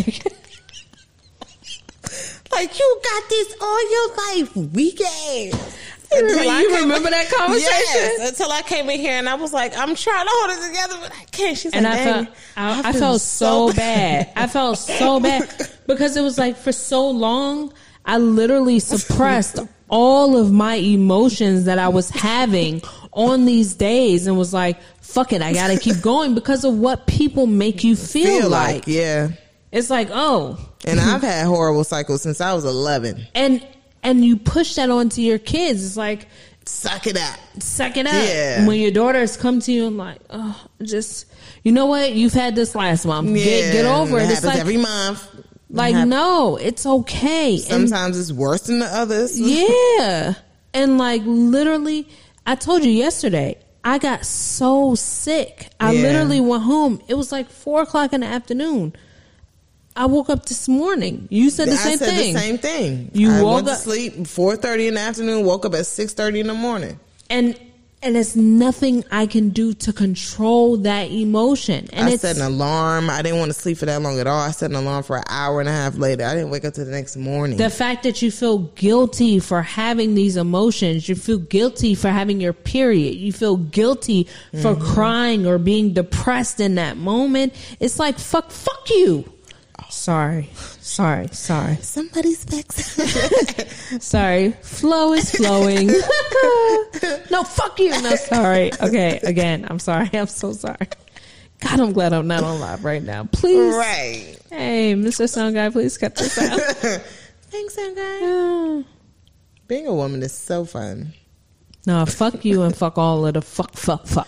Like, you got this all your life, weak ass. You remember that conversation? Yes, until I came in here and I was like, I'm trying to hold it together, but I can't. She's and like, I felt so bad. I felt so bad because it was like for so long, I literally suppressed all of my emotions that I was having on these days and was like, fuck it, I gotta keep going because of what people make you feel like. Yeah. It's like, oh. And I've had horrible cycles since I was 11. And you push that onto your kids. It's like, suck it up. Suck it up. Yeah. When your daughters come to you and like, oh, just, you know what? You've had this last month. Yeah. Get over it. It It's happens like, every month. Like, no, it's okay. Sometimes it's worse than the others. Yeah. And like, literally, I told you yesterday, I got so sick. I literally went home. It was like 4:00 in the afternoon. I woke up this morning. You said the same thing. I said the same thing. I went to sleep 4:30 in the afternoon, woke up at 6:30 in the morning. And there's nothing I can do to control that emotion. And I set an alarm. I didn't want to sleep for that long at all. I set an alarm for an hour and a half later. I didn't wake up till the next morning. The fact that you feel guilty for having these emotions, you feel guilty for having your period, you feel guilty for crying or being depressed in that moment. It's like, fuck you. Sorry. Somebody's vexed. Sorry. Flow is flowing. No, fuck you. No, sorry. Okay, again, I'm sorry. I'm so sorry. God, I'm glad I'm not on live right now. Please. Right. Hey, Mr. Sound Guy, please cut this out. Thanks, Sound Guy. Being a woman is so fun. No, fuck you and fuck all of the fuck.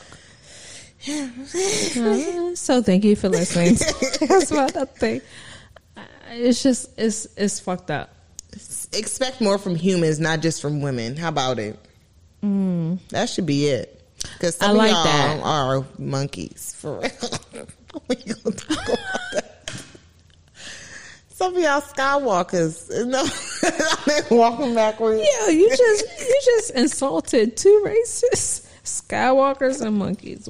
So thank you for listening. That's about that thing. It's just, it's fucked up. Expect more from humans, not just from women. How about it? That should be it. Because some I like of y'all that. are monkeys. For real. We gonna talk about that. Some of y'all skywalkers. No, they're walking backwards. Yeah, you just insulted two races. Skywalkers and monkeys.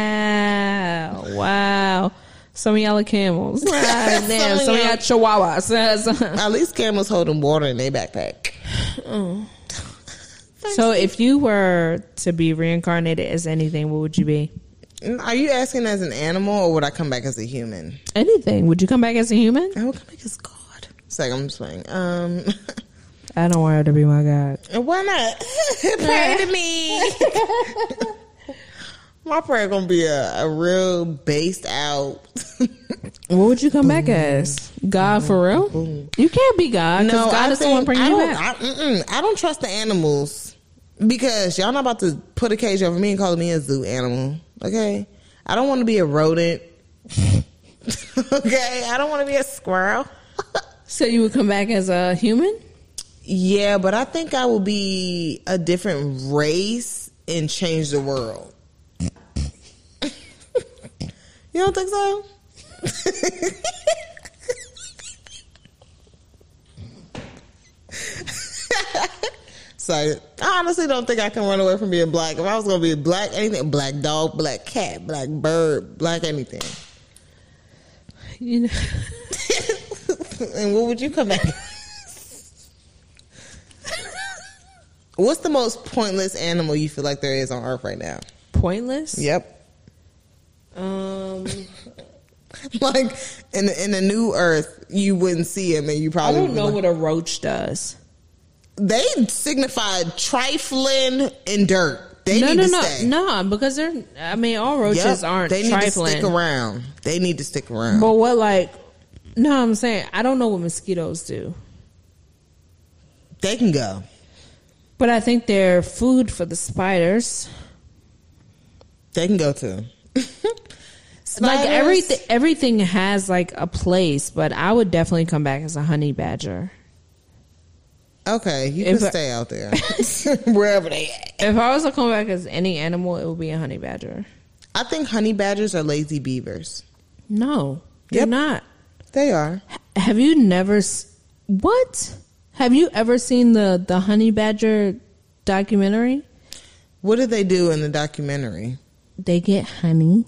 Wow. Some of y'all are camels. Damn, some of y'all chihuahuas. At least camels holding water in their backpack. So if you were to be reincarnated as anything, what would you be? Are you asking as an animal or would I come back as a human? Anything. Would you come back as a human? I would come back as God. It's like, I'm just playing. I don't want her to be my God. Why not? Pray to me. My prayer gonna be a real based out. What would you come back as? God for real? You can't be God. No, God is the one bringing you back. I don't trust the animals because y'all not about to put a cage over me and call me a zoo animal. Okay, I don't want to be a rodent. Okay, I don't want to be a squirrel. So you would come back as a human? Yeah, but I think I will be a different race and change the world. You don't think so? So I honestly don't think I can run away from being black. If I was going to be black, anything, black dog, black cat, black bird, black anything. You know. And what would you come back? What's the most pointless animal you feel like there is on Earth right now? Pointless? Yep. Like in the new Earth, you wouldn't see him, and you probably I don't know what a roach does. They signify trifling and dirt. They need to stay. No, because they're. I mean, all roaches aren't. They need trifling. to stick around. They need to stick around. But what, like? No, I'm saying I don't know what mosquitoes do. They can go, but I think they're food for the spiders. They can go too. Like everything has like a place, but I would definitely come back as a honey badger. Okay, you can stay out there wherever they at. If I was to come back as any animal, it would be a honey badger. I think honey badgers are lazy beavers. No, they're not. They are. Have you never? What? Have you ever seen the honey badger documentary? What did they do in the documentary? They get honey.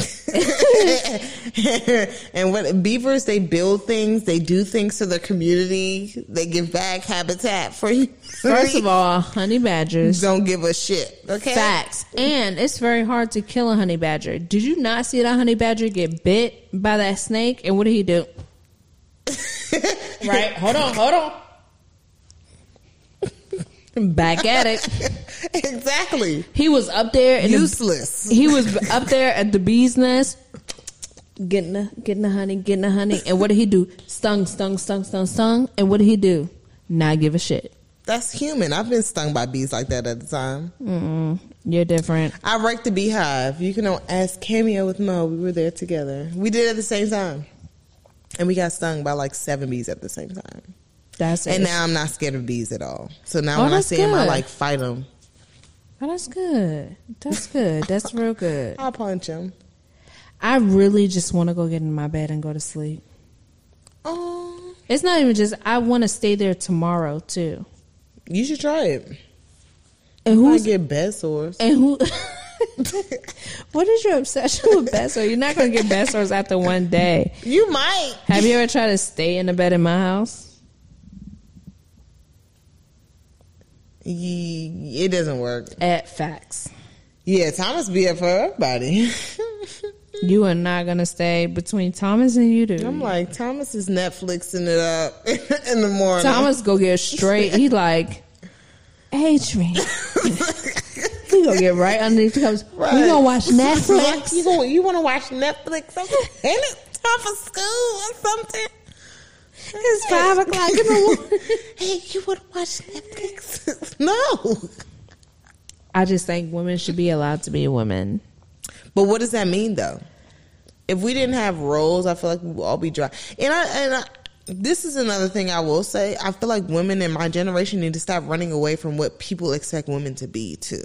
And what beavers, they build things, they do things to their community, they give back habitat for you. First of all, honey badgers don't give a shit. Okay, facts. And it's very hard to kill a honey badger. Did you not see that honey badger get bit by that snake? And what did he do? Right, hold on. Back at it. Exactly. He was up there. Useless. He was up there at the bee's nest. Getting the honey. And what did he do? Stung. And what did he do? Not give a shit. That's human. I've been stung by bees like that at the time. You're different. I wrecked the beehive. You can ask Cameo with Mo. We were there together. We did it at the same time. And we got stung by like 7 bees at the same time. And now I'm not scared of bees at all. So now when I see them, I like fight them. Oh, that's good. That's real good. I'll punch them. I really just want to go get in my bed and go to sleep. Oh. It's not even just, I want to stay there tomorrow too. You should try it. And who might get bed sores? And who? What is your obsession with bed sores? You're not going to get bed sores after one day. You might. Have you ever tried to stay in the bed in my house? It doesn't work. At facts. Yeah, Thomas be up for everybody. You are not going to stay between Thomas and you, dude. I'm like, Thomas is Netflixing it up in the morning. Thomas go get straight. He like, Adrian. He gonna get right underneath the covers. Right. You gonna watch Netflix? You want to watch Netflix? Ain't it time for school or something? It's 5 o'clock in the morning. Hey, you want to watch Netflix? No. I just think women should be allowed to be women. But what does that mean, though? If we didn't have roles, I feel like we would all be dry. And this is another thing I will say. I feel like women in my generation need to stop running away from what people expect women to be, too.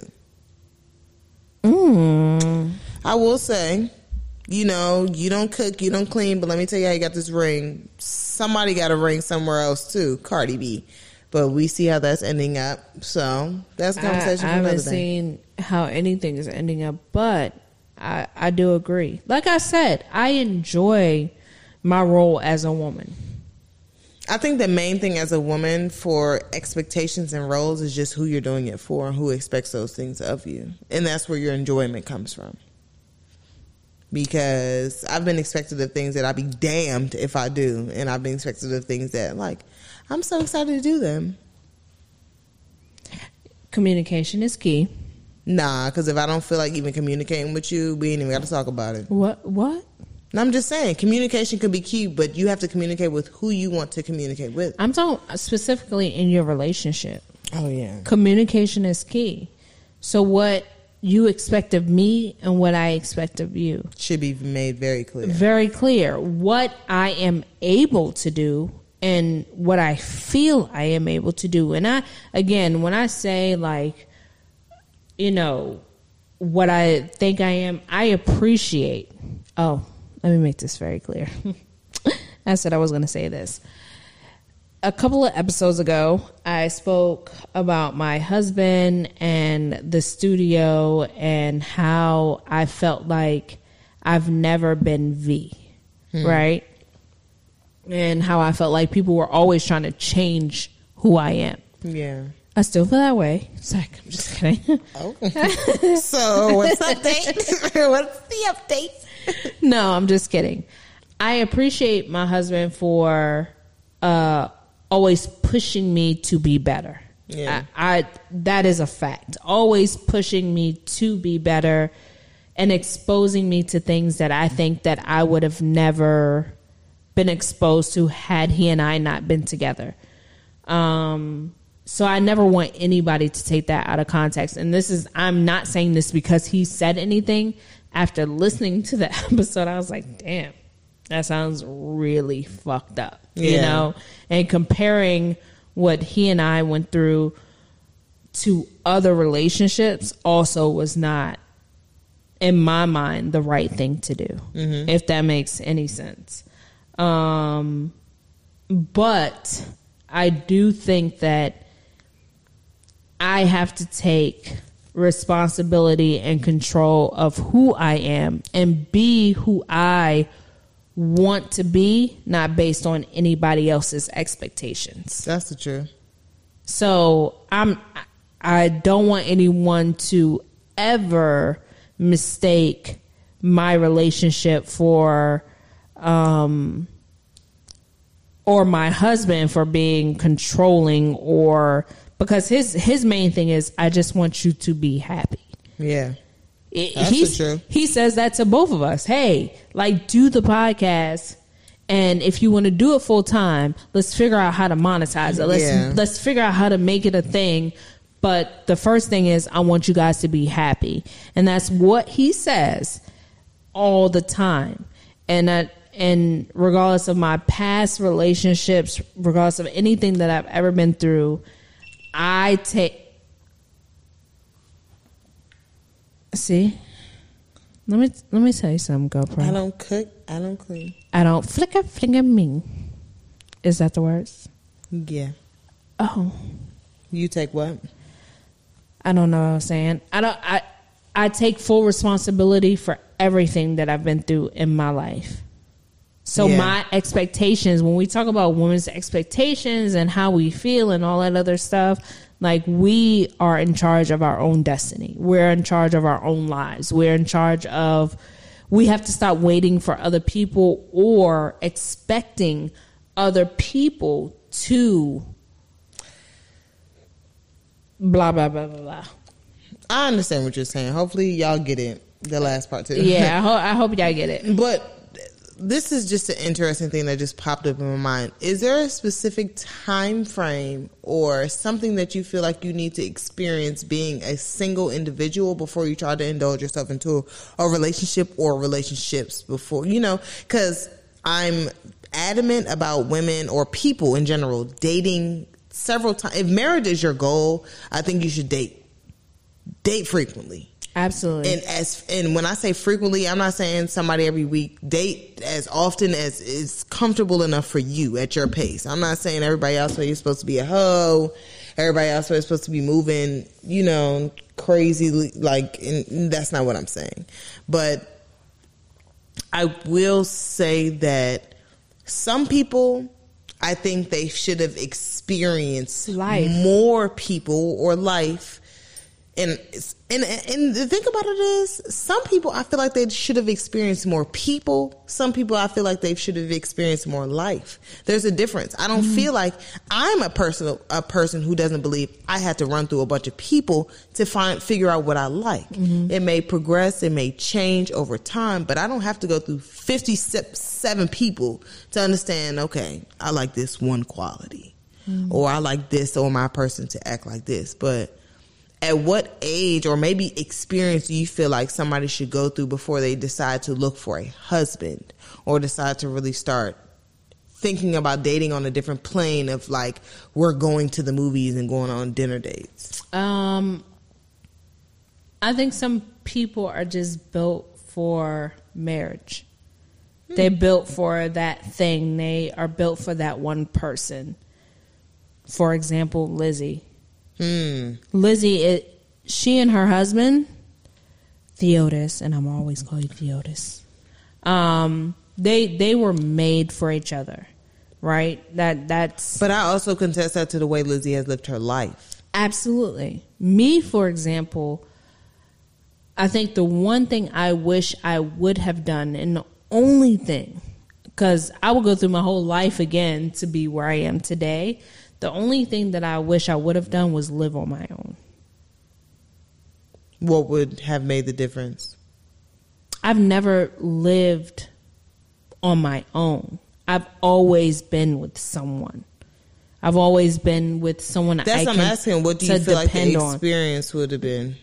I will say, you don't cook, you don't clean, but let me tell you how you got this ring. Somebody got a ring somewhere else, too. Cardi B. But we see how that's ending up. So that's a conversation for another day. I haven't seen how anything is ending up, but I do agree. Like I said, I enjoy my role as a woman. I think the main thing as a woman for expectations and roles is just who you're doing it for and who expects those things of you. And that's where your enjoyment comes from. Because I've been expected of things that I'd be damned if I do. And I've been expected of things that, like, I'm so excited to do them. Communication is key. Nah, because if I don't feel like even communicating with you, we ain't even got to talk about it. What? And I'm just saying, communication could be key, but you have to communicate with who you want to communicate with. I'm talking specifically in your relationship. Oh, yeah. Communication is key. So what you expect of me and what I expect of you should be made very clear. Very clear. What I am able to do and what I feel I am able to do. And when I say, like, what I think I am, I appreciate. Oh, let me make this very clear. I said I was going to say this. A couple of episodes ago, I spoke about my husband and the studio and how I felt like I've never been V, right? And how I felt like people were always trying to change who I am. Yeah. I still feel that way. It's like, I'm just kidding. Okay. So, what's the update? What's the update? No, I'm just kidding. I appreciate my husband for always pushing me to be better. Yeah. That is a fact. Always pushing me to be better and exposing me to things that I think that I would have never been exposed to had he and I not been together. So I never want anybody to take that out of context. And I'm not saying this because he said anything. After listening to the episode, I was like, damn, that sounds really fucked up, and comparing what he and I went through to other relationships also was not, in my mind, the right thing to do, if that makes any sense. But I do think that I have to take responsibility and control of who I am and be who I want to be, not based on anybody else's expectations. That's the truth. So I don't want anyone to ever mistake my relationship for or my husband for being controlling or because his main thing is, I just want you to be happy. Yeah. True. He says that to both of us. Hey, like, do the podcast, and if you want to do it full time, let's figure out how to monetize it. Let's figure out how to make it a thing. But the first thing is, I want you guys to be happy, and that's what he says all the time. And regardless of my past relationships, regardless of anything that I've ever been through, I take. See, let me tell you something, GoPro. I don't cook. I don't clean. I don't flicker me. Is that the words? Yeah. Oh. You take what? I don't know what I was saying. I take full responsibility for everything that I've been through in my life. So my expectations, when we talk about women's expectations and how we feel and all that other stuff, like, we are in charge of our own destiny. We're in charge of our own lives. We're in charge of, we have to stop waiting for other people or expecting other people to blah, blah, blah, blah, blah. I understand what you're saying. Hopefully y'all get it. The last part too. Yeah, I hope y'all get it. But this is just an interesting thing that just popped up in my mind. Is there a specific time frame or something that you feel like you need to experience being a single individual before you try to indulge yourself into a relationship or relationships before, because I'm adamant about women or people in general dating several times. If marriage is your goal, I think you should date frequently. Absolutely. And when I say frequently, I'm not saying somebody every week. Date as often as is comfortable enough for you at your pace. I'm not saying everybody else where you're supposed to be a hoe, everybody else where you're supposed to be moving, crazy. And that's not what I'm saying. But I will say that some people, I think they should have experienced life. More people or life. And the thing about it is, some people I feel like they should have experienced more people. Some people I feel like they should have experienced more life. There's a difference. I don't feel like I'm a person who doesn't believe I had to run through a bunch of people to figure out what I like. It may progress, it may change over time, but I don't have to go through 57 people to understand, okay, I like this one quality, or I like this or my person to act like this. But at what age or maybe experience do you feel like somebody should go through before they decide to look for a husband or decide to really start thinking about dating on a different plane of, like, we're going to the movies and going on dinner dates? I think some people are just built for marriage. They're built for that thing. They are built for that one person. For example, Lizzie. Lizzie, she and her husband, Theotis, and I'm always calling you Theotis. They were made for each other, right? That's. But I also contest that to the way Lizzie has lived her life. Absolutely. Me, for example, I think the one thing I wish I would have done, and the only thing, because I would go through my whole life again to be where I am today. The only thing that I wish I would have done was live on my own. What would have made the difference? I've never lived on my own. I've always been with someone. I've always been with someone. That's what I'm asking. What do you feel like the experience would have been?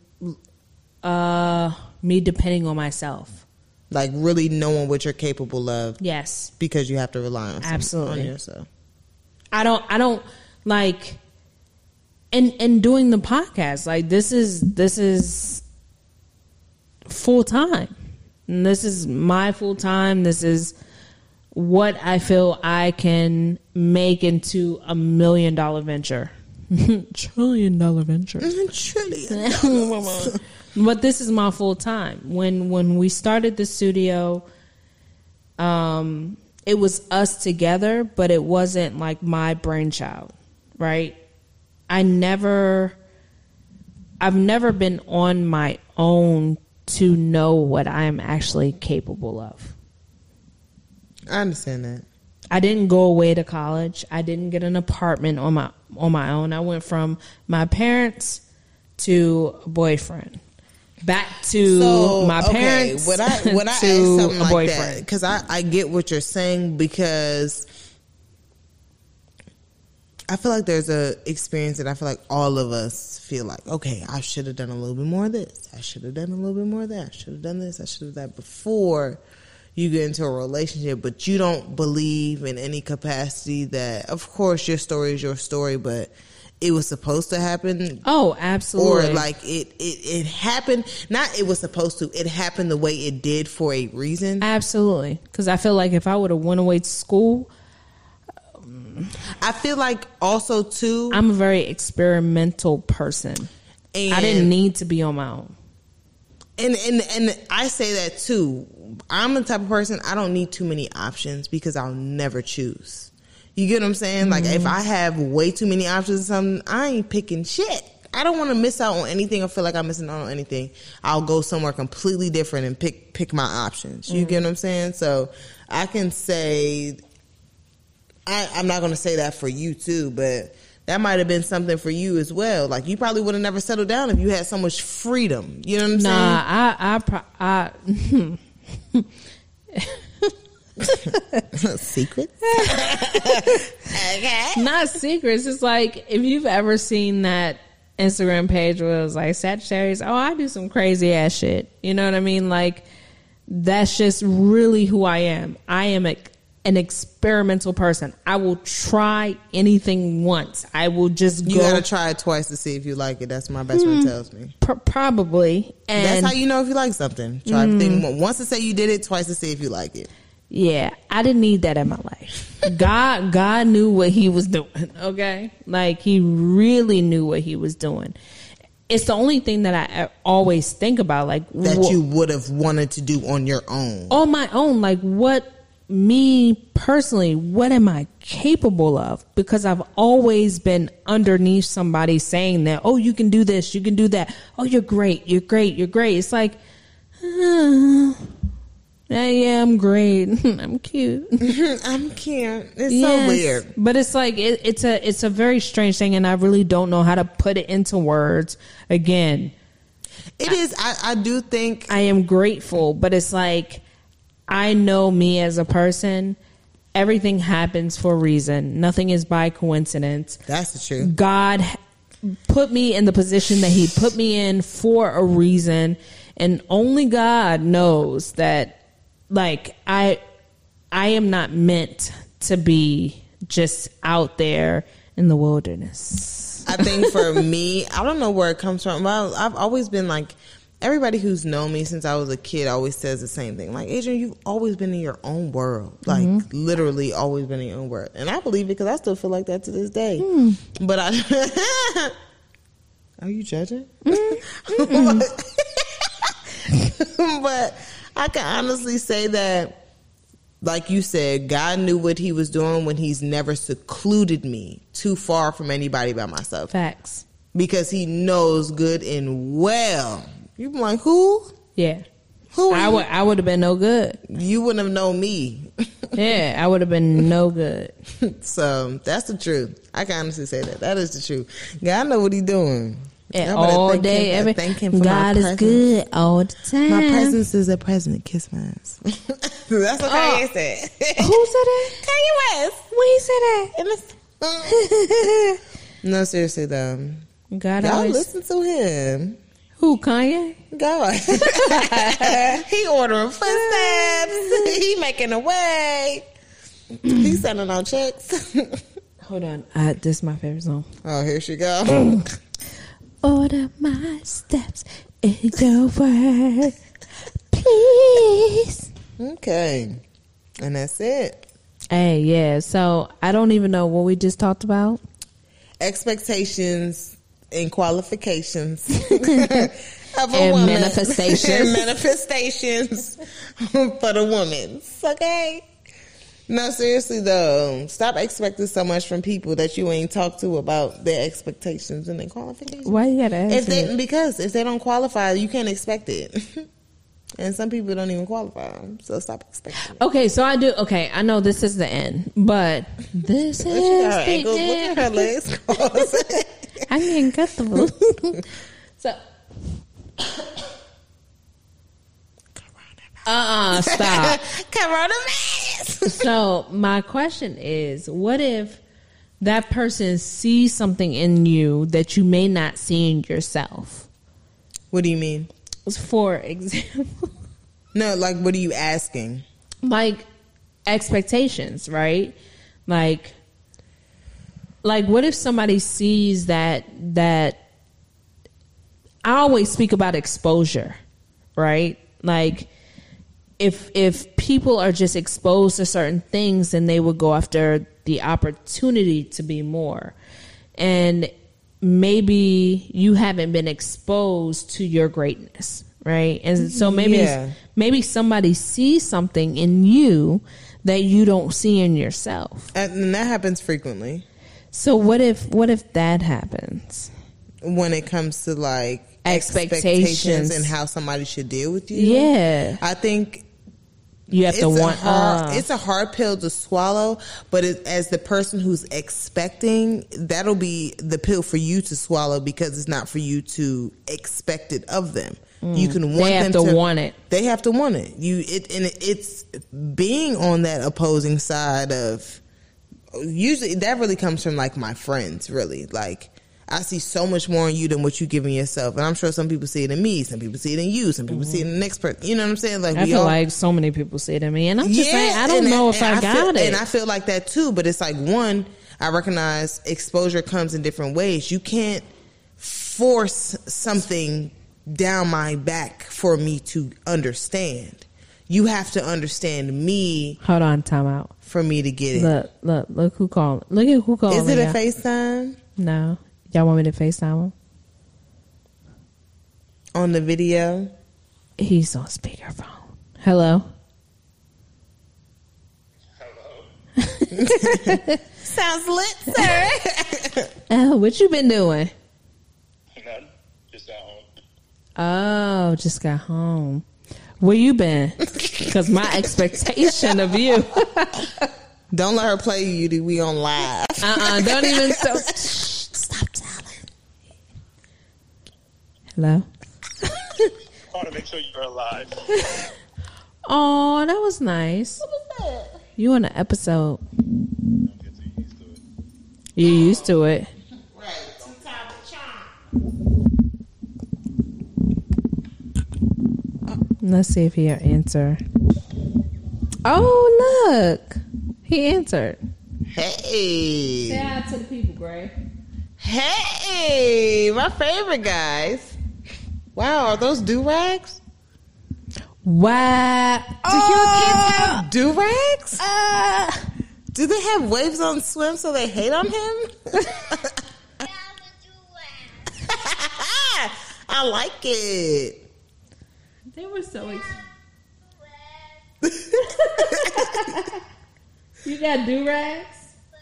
Me depending on myself. Like, really knowing what you're capable of. Yes. Because you have to rely on absolutely on yourself. I don't like, and doing the podcast, like, this is full time. And this is my full time. This is what I feel I can make into $1 million venture. $1 trillion venture. But this is my full time. When we started the studio, it was us together, but it wasn't like my brainchild, right? I've never been on my own to know what I'm actually capable of. I understand that. I didn't go away to college. I didn't get an apartment on my own. I went from my parents to a boyfriend, back to my parents. When I ask something like that, because I get what you're saying, because I feel like there's a experience that I feel like all of us feel like, okay, I should have done a little bit more of this. I should have done a little bit more of that. I should have done this. I should have done that before you get into a relationship, but you don't believe in any capacity that, of course, your story is your story, but it was supposed to happen. Oh, absolutely. Or like it happened, not it was supposed to, it happened the way it did for a reason. Absolutely. Because I feel like if I would have went away to school, I feel like also too, I'm a very experimental person. And I didn't need to be on my own. And I say that too. I'm the type of person, I don't need too many options because I'll never choose. You get what I'm saying? Mm-hmm. Like if I have way too many options or something, I ain't picking shit. I don't want to miss out on anything or feel like I'm missing out on anything. I'll go somewhere completely different and pick my options. You get what I'm saying? So I can say, I'm not going to say that for you too, but that might have been something for you as well. Like you probably would have never settled down if you had so much freedom. You know what I'm saying? Secrets? Okay. Not secrets. It's like if you've ever seen that Instagram page where it was like Sagittarius, oh, I do some crazy ass shit. You know what I mean? Like that's just really who I am. I am an experimental person. I will try anything once. I will just go. You gotta try it twice to see if you like it. That's what my best friend tells me. Probably. And that's how you know if you like something. Try everything once to say you did it, twice to see if you like it. Yeah, I didn't need that in my life. God knew what he was doing, okay? Like, he really knew what he was doing. It's the only thing that I always think about, like... That you would have wanted to do on your own. On my own. Like, me personally, what am I capable of? Because I've always been underneath somebody saying that, oh, you can do this, you can do that. Oh, you're great, you're great, you're great. It's like... yeah, I'm great. I'm cute. I'm cute. It's so weird. But it's like it's a very strange thing, and I really don't know how to put it into words. Again, it is. I do think I am grateful, but it's like I know me as a person. Everything happens for a reason. Nothing is by coincidence. That's the truth. God put me in the position that He put me in for a reason, and only God knows that. Like I am not meant to be just out there in the wilderness. I think for me, I don't know where it comes from. Well, I've always been like, everybody who's known me since I was a kid always says the same thing. Like, Adrian, you've always been in your own world. Like, literally always been in your own world. And I believe it because I still feel like that to this day. But are you judging? But I can honestly say that, like you said, God knew what he was doing when he's never secluded me too far from anybody by myself. Facts. Because he knows good and well. You be like, who? Yeah. Who? I would have been no good. You wouldn't have known me. Yeah, I would have been no good. So that's the truth. I can honestly say that. That is the truth. God know what he's doing. And all day, every God is good all the time. My presence is a present. Kiss my ass. That's what Kanye said. Who said that? Kanye West. When he said that? No, seriously though. God y'all always listen to him. Who, Kanye? God. He ordering footsteps. He making a way. He sending out checks. Hold on. This is my favorite song. Oh, here she go. Order my steps in your word, please. Okay. And that's it. Hey, yeah. So I don't even know what we just talked about. Expectations and qualifications of a and woman. Manifestations. And manifestations for the woman. Okay. No, seriously though, stop expecting so much from people that you ain't talked to about their expectations and their qualifications. Why you gotta ask because if they don't qualify, you can't expect it. And some people don't even qualify. So stop expecting it. Okay, so I do. Okay, I know this is the end, but this is Look at her ankles. Look at her legs crossed. I'm getting comfortable. So, stop. Coronavirus. So my question is, what if that person sees something in you that you may not see in yourself? What do you mean? For example, no, like what are you asking? Like expectations, right? Like what if somebody sees that I always speak about exposure, right? Like if people are just exposed to certain things, then they would go after the opportunity to be more. And maybe you haven't been exposed to your greatness, right? And so maybe somebody sees something in you that you don't see in yourself. And that happens frequently. So what if that happens? When it comes to like expectations and how somebody should deal with you? Yeah. I think you have to want. It's a hard pill to swallow, but as the person who's expecting, that'll be the pill for you to swallow because it's not for you to expect it of them. You can want them to want it. They have to want it. It's being on that opposing side of. Usually, that really comes from like my friends. Really, like. I see so much more in you than what you give in yourself. And I'm sure some people see it in me. Some people see it in you. Some people see it in the next person. You know what I'm saying? Like I feel like so many people see it in me. And I'm just saying, I don't know if I got it. And I feel like that too. But it's like, one, I recognize exposure comes in different ways. You can't force something down my back for me to understand. You have to understand me. Hold on, time out. For me to get it. Look who called. Look at who called. Is it a FaceTime? No. Y'all want me to FaceTime him? On the video? He's on speakerphone. Hello? Hello. Sounds lit, sir. Oh, what you been doing? None. Just got home. Oh, just got home. Where you been? Because my expectation of you. Don't let her play you. We on live. Don't even... Stop telling. Hello? I want to make sure you're alive. Oh, that was nice. What was that? You on an episode. Don't get too used to it. You're used to it. Right. Two-time charm. Let's see if he'll answer. Oh, look. He answered. Hey. Say hi to the people, Gray. Hey, my favorite guys. Wow, are those do-rags? Wow. Do your kids have do-rags? Do they have waves on swim so they hate on him? I like it. They were so excited. You got do-rags?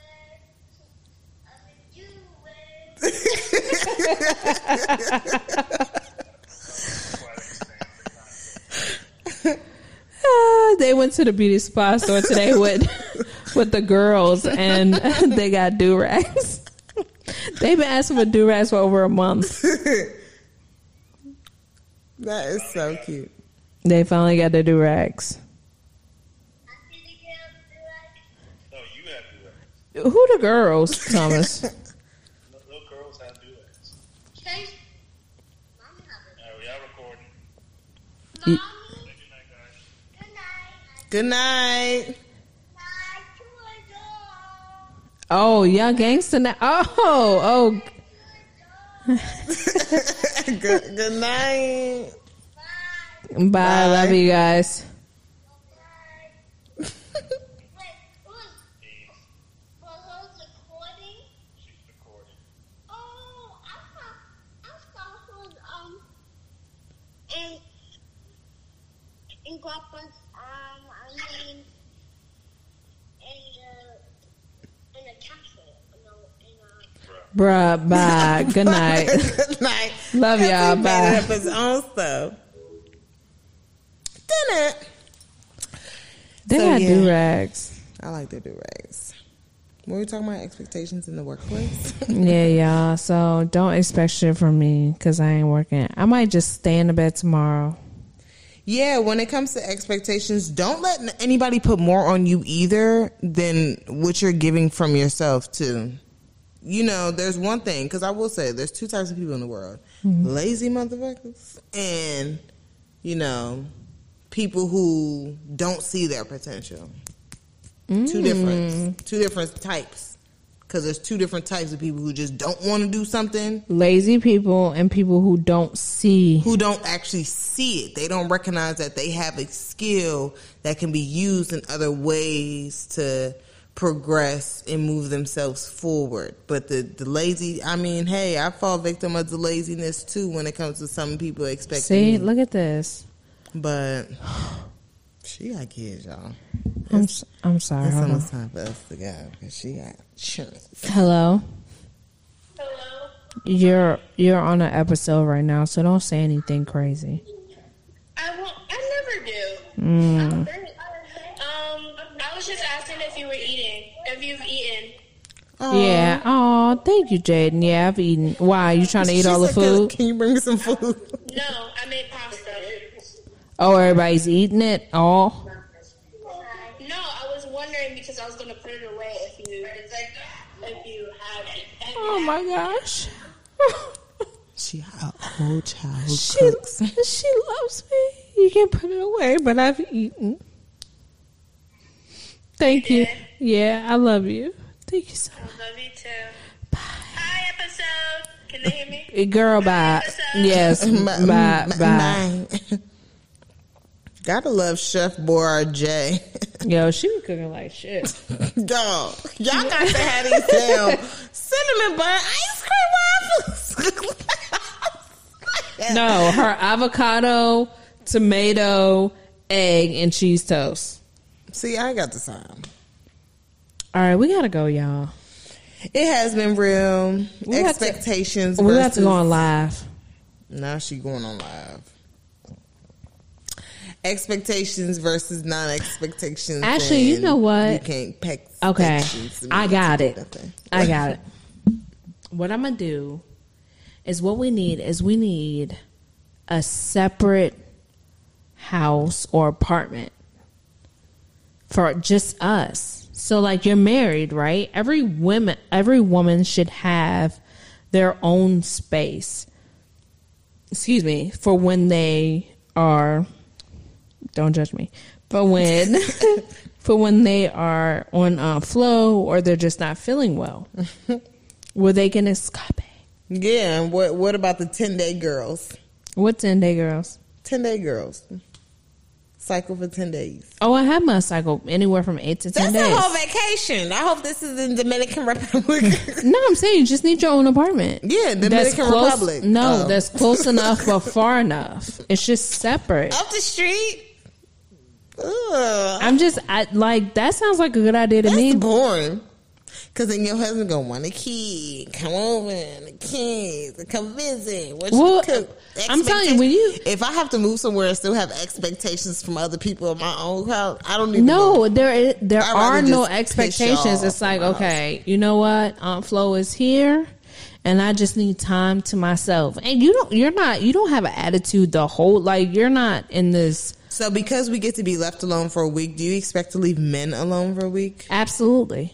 They went to the beauty spa store today with the girls, and they got do-rags. They've been asking for do-rags for over a month. That is so cute. They finally got their do-rags. No, you have do-rags. Who the girls, Thomas? Little girls have do-rags. We are recording. Y- Say good night, guys. Good night. Oh, y'all gangster now. Oh. Good night. Bye. Love you guys. In Guapas, in a castle, Bruh, bye. Good night. Good night. Love y'all. He made Bye. up his own stuff. minute. They So, got yeah. do-rags. I like the do-rags. What were we talking about? Expectations in the workplace? Yeah, y'all. So don't expect shit from me because I ain't working. I might just stay in the bed tomorrow. Yeah, when it comes to expectations, don't let anybody put more on you either than what you're giving from yourself, too. You know, there's one thing, because I will say there's two types of people in the world. Lazy motherfuckers and, you know, people who don't see their potential. Two different types. Because there's two different types of people who just don't want to do something. Lazy people and people who don't see. Who don't actually see it. They don't recognize that they have a skill that can be used in other ways to progress and move themselves forward. But the lazy, I mean, hey, I fall victim of the laziness too when it comes to some people expecting. See, look at this. But she got kids, y'all. I'm sorry. It's Hold on. almost time for us to go because she got insurance. Hello. Hello. You're on an episode right now, so don't say anything crazy. I never do. Mm. I was just asking if you've eaten. Yeah. Oh, thank you, Jaden. Yeah, I've eaten. Why? You trying to eat all the food? Can you bring me some food? No, I made pasta. Oh, everybody's eating it all. No, I was wondering because I was going to put it away if you had it. Oh my gosh. She a whole child who She cooks. loves me. You can put it away, but I've eaten. Thank you. Yeah, I love you. Thank you so I much. love you too. Hi, episode. Can they hear me? Girl, bye. Yes, bye. Gotta love Chef Boyardee. Yo, she be cooking like shit. Dog, y'all got to have these damn cinnamon bun ice cream waffles. No, her avocado, tomato, egg, and cheese toast. See, I got the time. All right, we gotta go, y'all. It has been real. We have to- Expectations. We have to versus- go on live. Now she going on live. Expectations versus non-expectations. Actually, you and know what? You can't peck. Okay, expectations. I got it. Nothing. I got it. What I'm gonna do is what we need is we need a separate house or apartment for just us. So like you're married, right? Every woman should have their own space. Excuse me, for when they are, don't judge me, but when for when they are on flow or they're just not feeling well, where they can escape. Yeah, and what about the 10-day girls? What 10-day girls? 10-day girls. Cycle for 10 days. Oh, I have my cycle anywhere from 8 to 10 That's days. a whole vacation. I hope this is in Dominican Republic. No, I'm saying you just need your own apartment. Yeah, Dominican close, Republic. No, Oh. that's close enough but far enough. It's just separate. Up the street? Ugh. That sounds like a good idea to That's me. boring. Because then your husband going to want a kid, come over, and the kids, and come visit. What you Well, cook. I'm telling you, when you If I have to move somewhere and still have expectations from other people in my own house, I don't even no, know. there I'd are rather no just piss expectations. y'all It's like, off my okay, you know what? Aunt Flo is here, and I just need time to myself. And you don't have an attitude the whole, like, you're not in this. So because we get to be left alone for a week, do you expect to leave men alone for a week? Absolutely.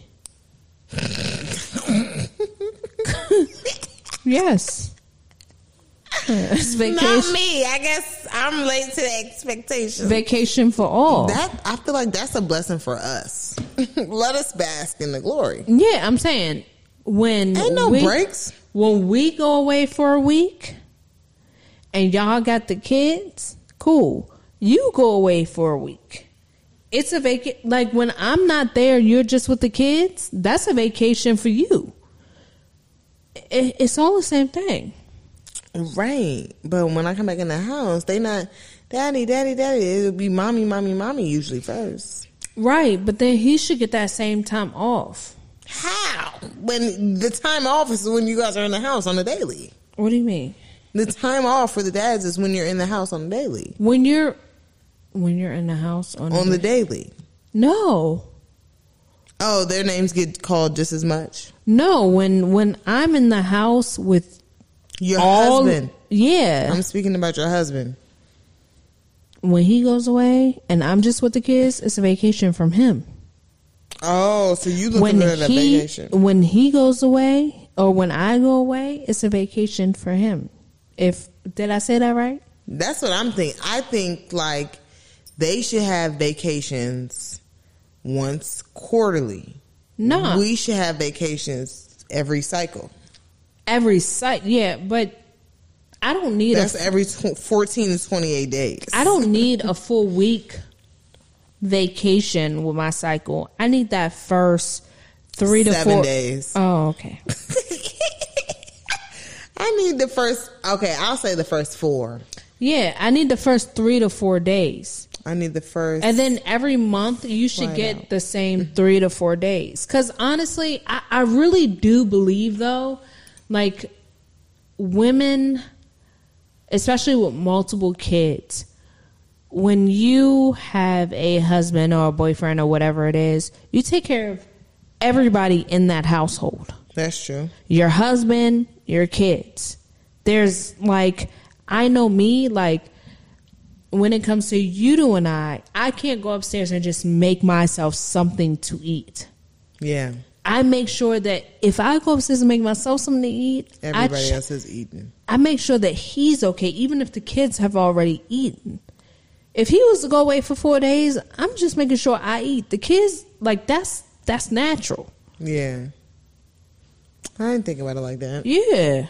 Yes. It's Not vacation. me. I guess I'm late to the expectations. Vacation for all. I feel like that's a blessing for us. Let us bask in the glory. Yeah, I'm saying when Ain't no breaks. When we go away for a week and y'all got the kids, cool. You go away for a week. It's a vacation. Like when I'm not there, you're just with the kids. That's a vacation for you. It's all the same thing. Right. But when I come back in the house, they not daddy. It'll be mommy usually first. Right, but then he should get that same time off. How? When the time off is when you guys are in the house on the daily. What do you mean? The time off for the dads is when you're in the house on the daily. When you're When you're in the house on the daily. No. Oh, their names get called just as much? No, when I'm in the house with your husband. Yeah. I'm speaking about your husband. When he goes away and I'm just with the kids, it's a vacation from him. Oh, so you look at it as a vacation. When he goes away or when I go away, it's a vacation for him. Did I say that right? That's what I'm thinking. I think like they should have vacations once quarterly. No. We should have vacations every cycle. Yeah, but I don't need That's every 14 to 28 days. I don't need a full week vacation with my cycle. I need that first 3 to 4 7 days. Oh, okay. I need the first, okay, I'll say the first 4. Yeah, I need the first 3 to 4 days. I need the first. And then every month you should get the same 3 to 4 days. Because honestly, I really do believe though, like women, especially with multiple kids, when you have a husband or a boyfriend or whatever it is, you take care of everybody in that household. That's true. Your husband, your kids. There's like, I know me, like when it comes to you two and I can't go upstairs and just make myself something to eat. Yeah. I make sure that if I go upstairs and make myself something to eat, everybody else is eating. I make sure that he's okay, even if the kids have already eaten. If he was to go away for 4 days, I'm just making sure I eat. The kids, like that's natural. Yeah. I didn't think about it like that. Yeah.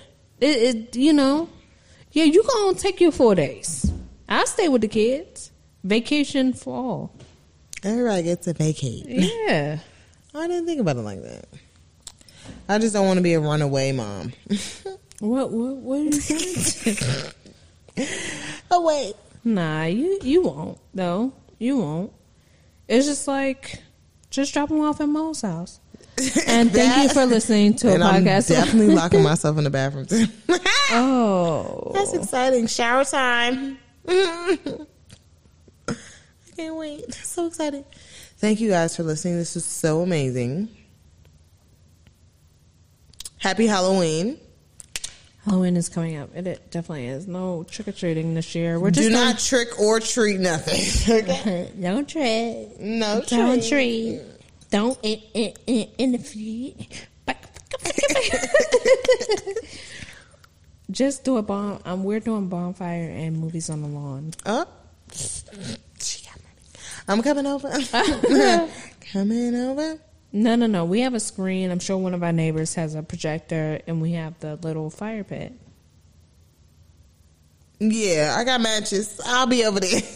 Yeah, you gonna take your 4 days. I'll stay with the kids. Vacation for all. Everybody gets to vacate. Yeah. I didn't think about it like that. I just don't want to be a runaway mom. What are you saying? Oh, wait. Nah, you won't, though. You won't. It's just like, just drop them off at Mo's house. And thank you for listening to a podcast. I'm definitely locking myself in the bathroom, too. Oh. That's exciting. Shower time. I can't wait. So excited. Thank you guys for listening. This was so amazing. Happy Halloween. Halloween is coming up. It definitely is. No trick-or-treating this year. Do not trick or treat nothing. Okay? Don't trick. No Don't treat. Don't interfere. Just do a bomb. We're doing bonfire and movies on the lawn. Oh. I'm coming over. Coming over. No. We have a screen. I'm sure one of our neighbors has a projector, and we have the little fire pit. Yeah, I got matches. I'll be over there.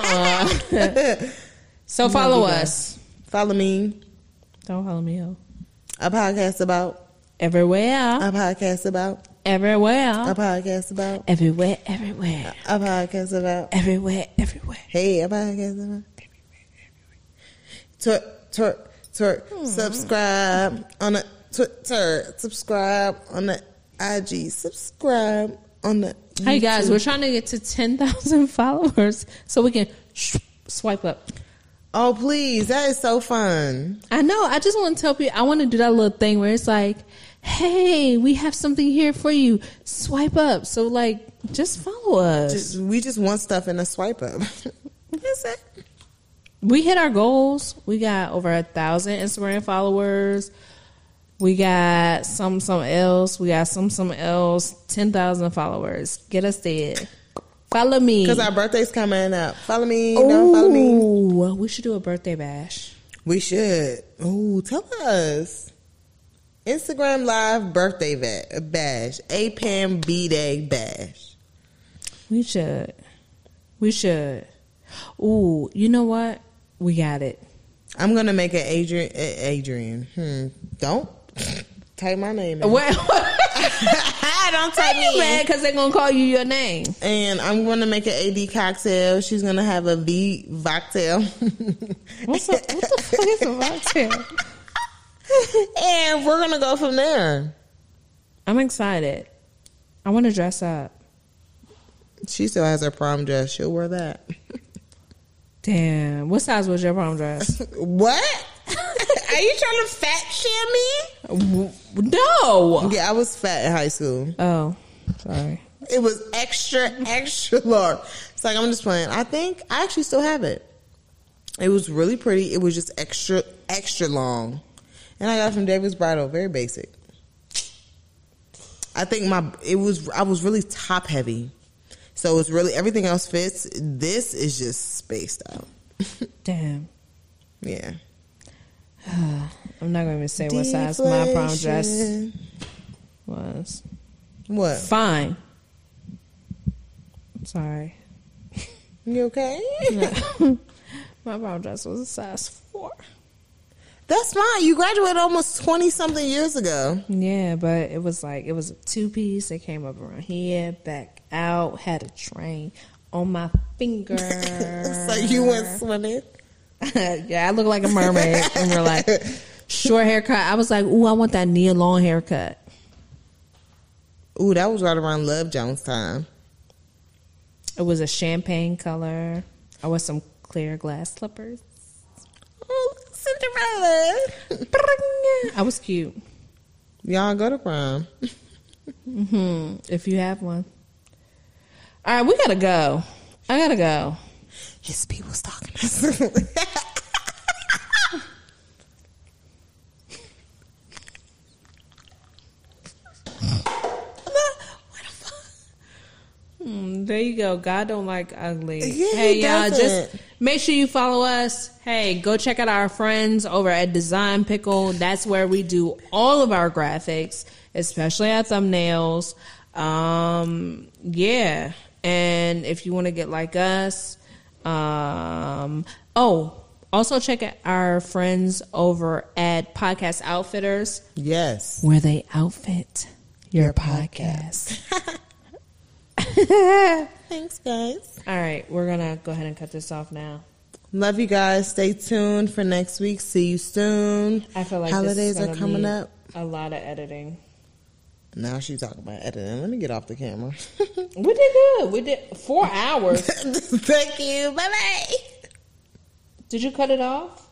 So follow us. Follow me. Don't follow me, ho. A podcast about everywhere. A podcast about everywhere. A podcast about everywhere. A podcast about everywhere. Hey, a podcast about twerk. Subscribe on the Twitter. Subscribe on the IG. Subscribe on the YouTube. Hey guys, we're trying to get to 10,000 followers so we can swipe up. Oh, please. That is so fun. I know. I just want to tell people, I want to do that little thing where it's like, hey, we have something here for you. Swipe up. So, like, just follow us. We just want stuff in a swipe up. That's it. We hit our goals. We got over 1,000 Instagram followers. We got some else. We got some else. 10,000 followers. Get us there. Follow me. Because our birthday's coming up. Follow me. Don't follow me. We should do a birthday bash. We should. Oh, tell us. Instagram Live birthday bash. APAM B-Day bash. We should. Ooh, you know what? We got it. I'm going to make an Adrian. Don't type my name in. Well, don't type me in. Mad because they're going to call you your name. And I'm going to make an AD cocktail. She's going to have a V Voxtail. What the fuck is a Voxtail? And we're going to go from there. I'm excited. I want to dress up. She still has her prom dress. She'll wear that. Damn. What size was your prom dress? What? Are you trying to fat shame me? No. Yeah, I was fat in high school. Oh, sorry. It was extra large. It's like, I'm just playing. I think I actually still have it. It was really pretty. It was just extra long. And I got it from David's Bridal. Very basic. I think I was really top heavy. So it's really, everything else fits. This is just spaced out. Damn. Yeah. I'm not going to say what size my prom dress was. What? Fine. Sorry. You okay? My prom dress was a size 4. That's fine. You graduated almost 20-something years ago. Yeah, but it was a 2-piece. It came up around here, back out, had a train on my finger. So you went swimming? Yeah, I look like a mermaid. And we're like, short haircut. I was like, ooh, I want that Nia Long haircut. Ooh, that was right around Love Jones time. It was a champagne color. I wore some clear glass slippers. Oh, Cinderella. I was cute. Y'all go to prom. If you have one. All right, we gotta go. I gotta go. His people stalking us. There you go. God don't like ugly. Yeah, hey, he y'all, doesn't. just make sure you follow us. Hey, go check out our friends over at Design Pickle. That's where we do all of our graphics, especially our thumbnails. Yeah. And if you want to get like us, also check out our friends over at Podcast Outfitters. Yes. Where they outfit your podcast. Thanks, guys. All right, we're going to go ahead and cut this off now. Love you guys. Stay tuned for next week. See you soon. I feel like holidays are coming up. A lot of editing. Now she's talking about editing. Let me get off the camera. We did good. We did 4 hours. Thank you. Bye-bye. Did you cut it off?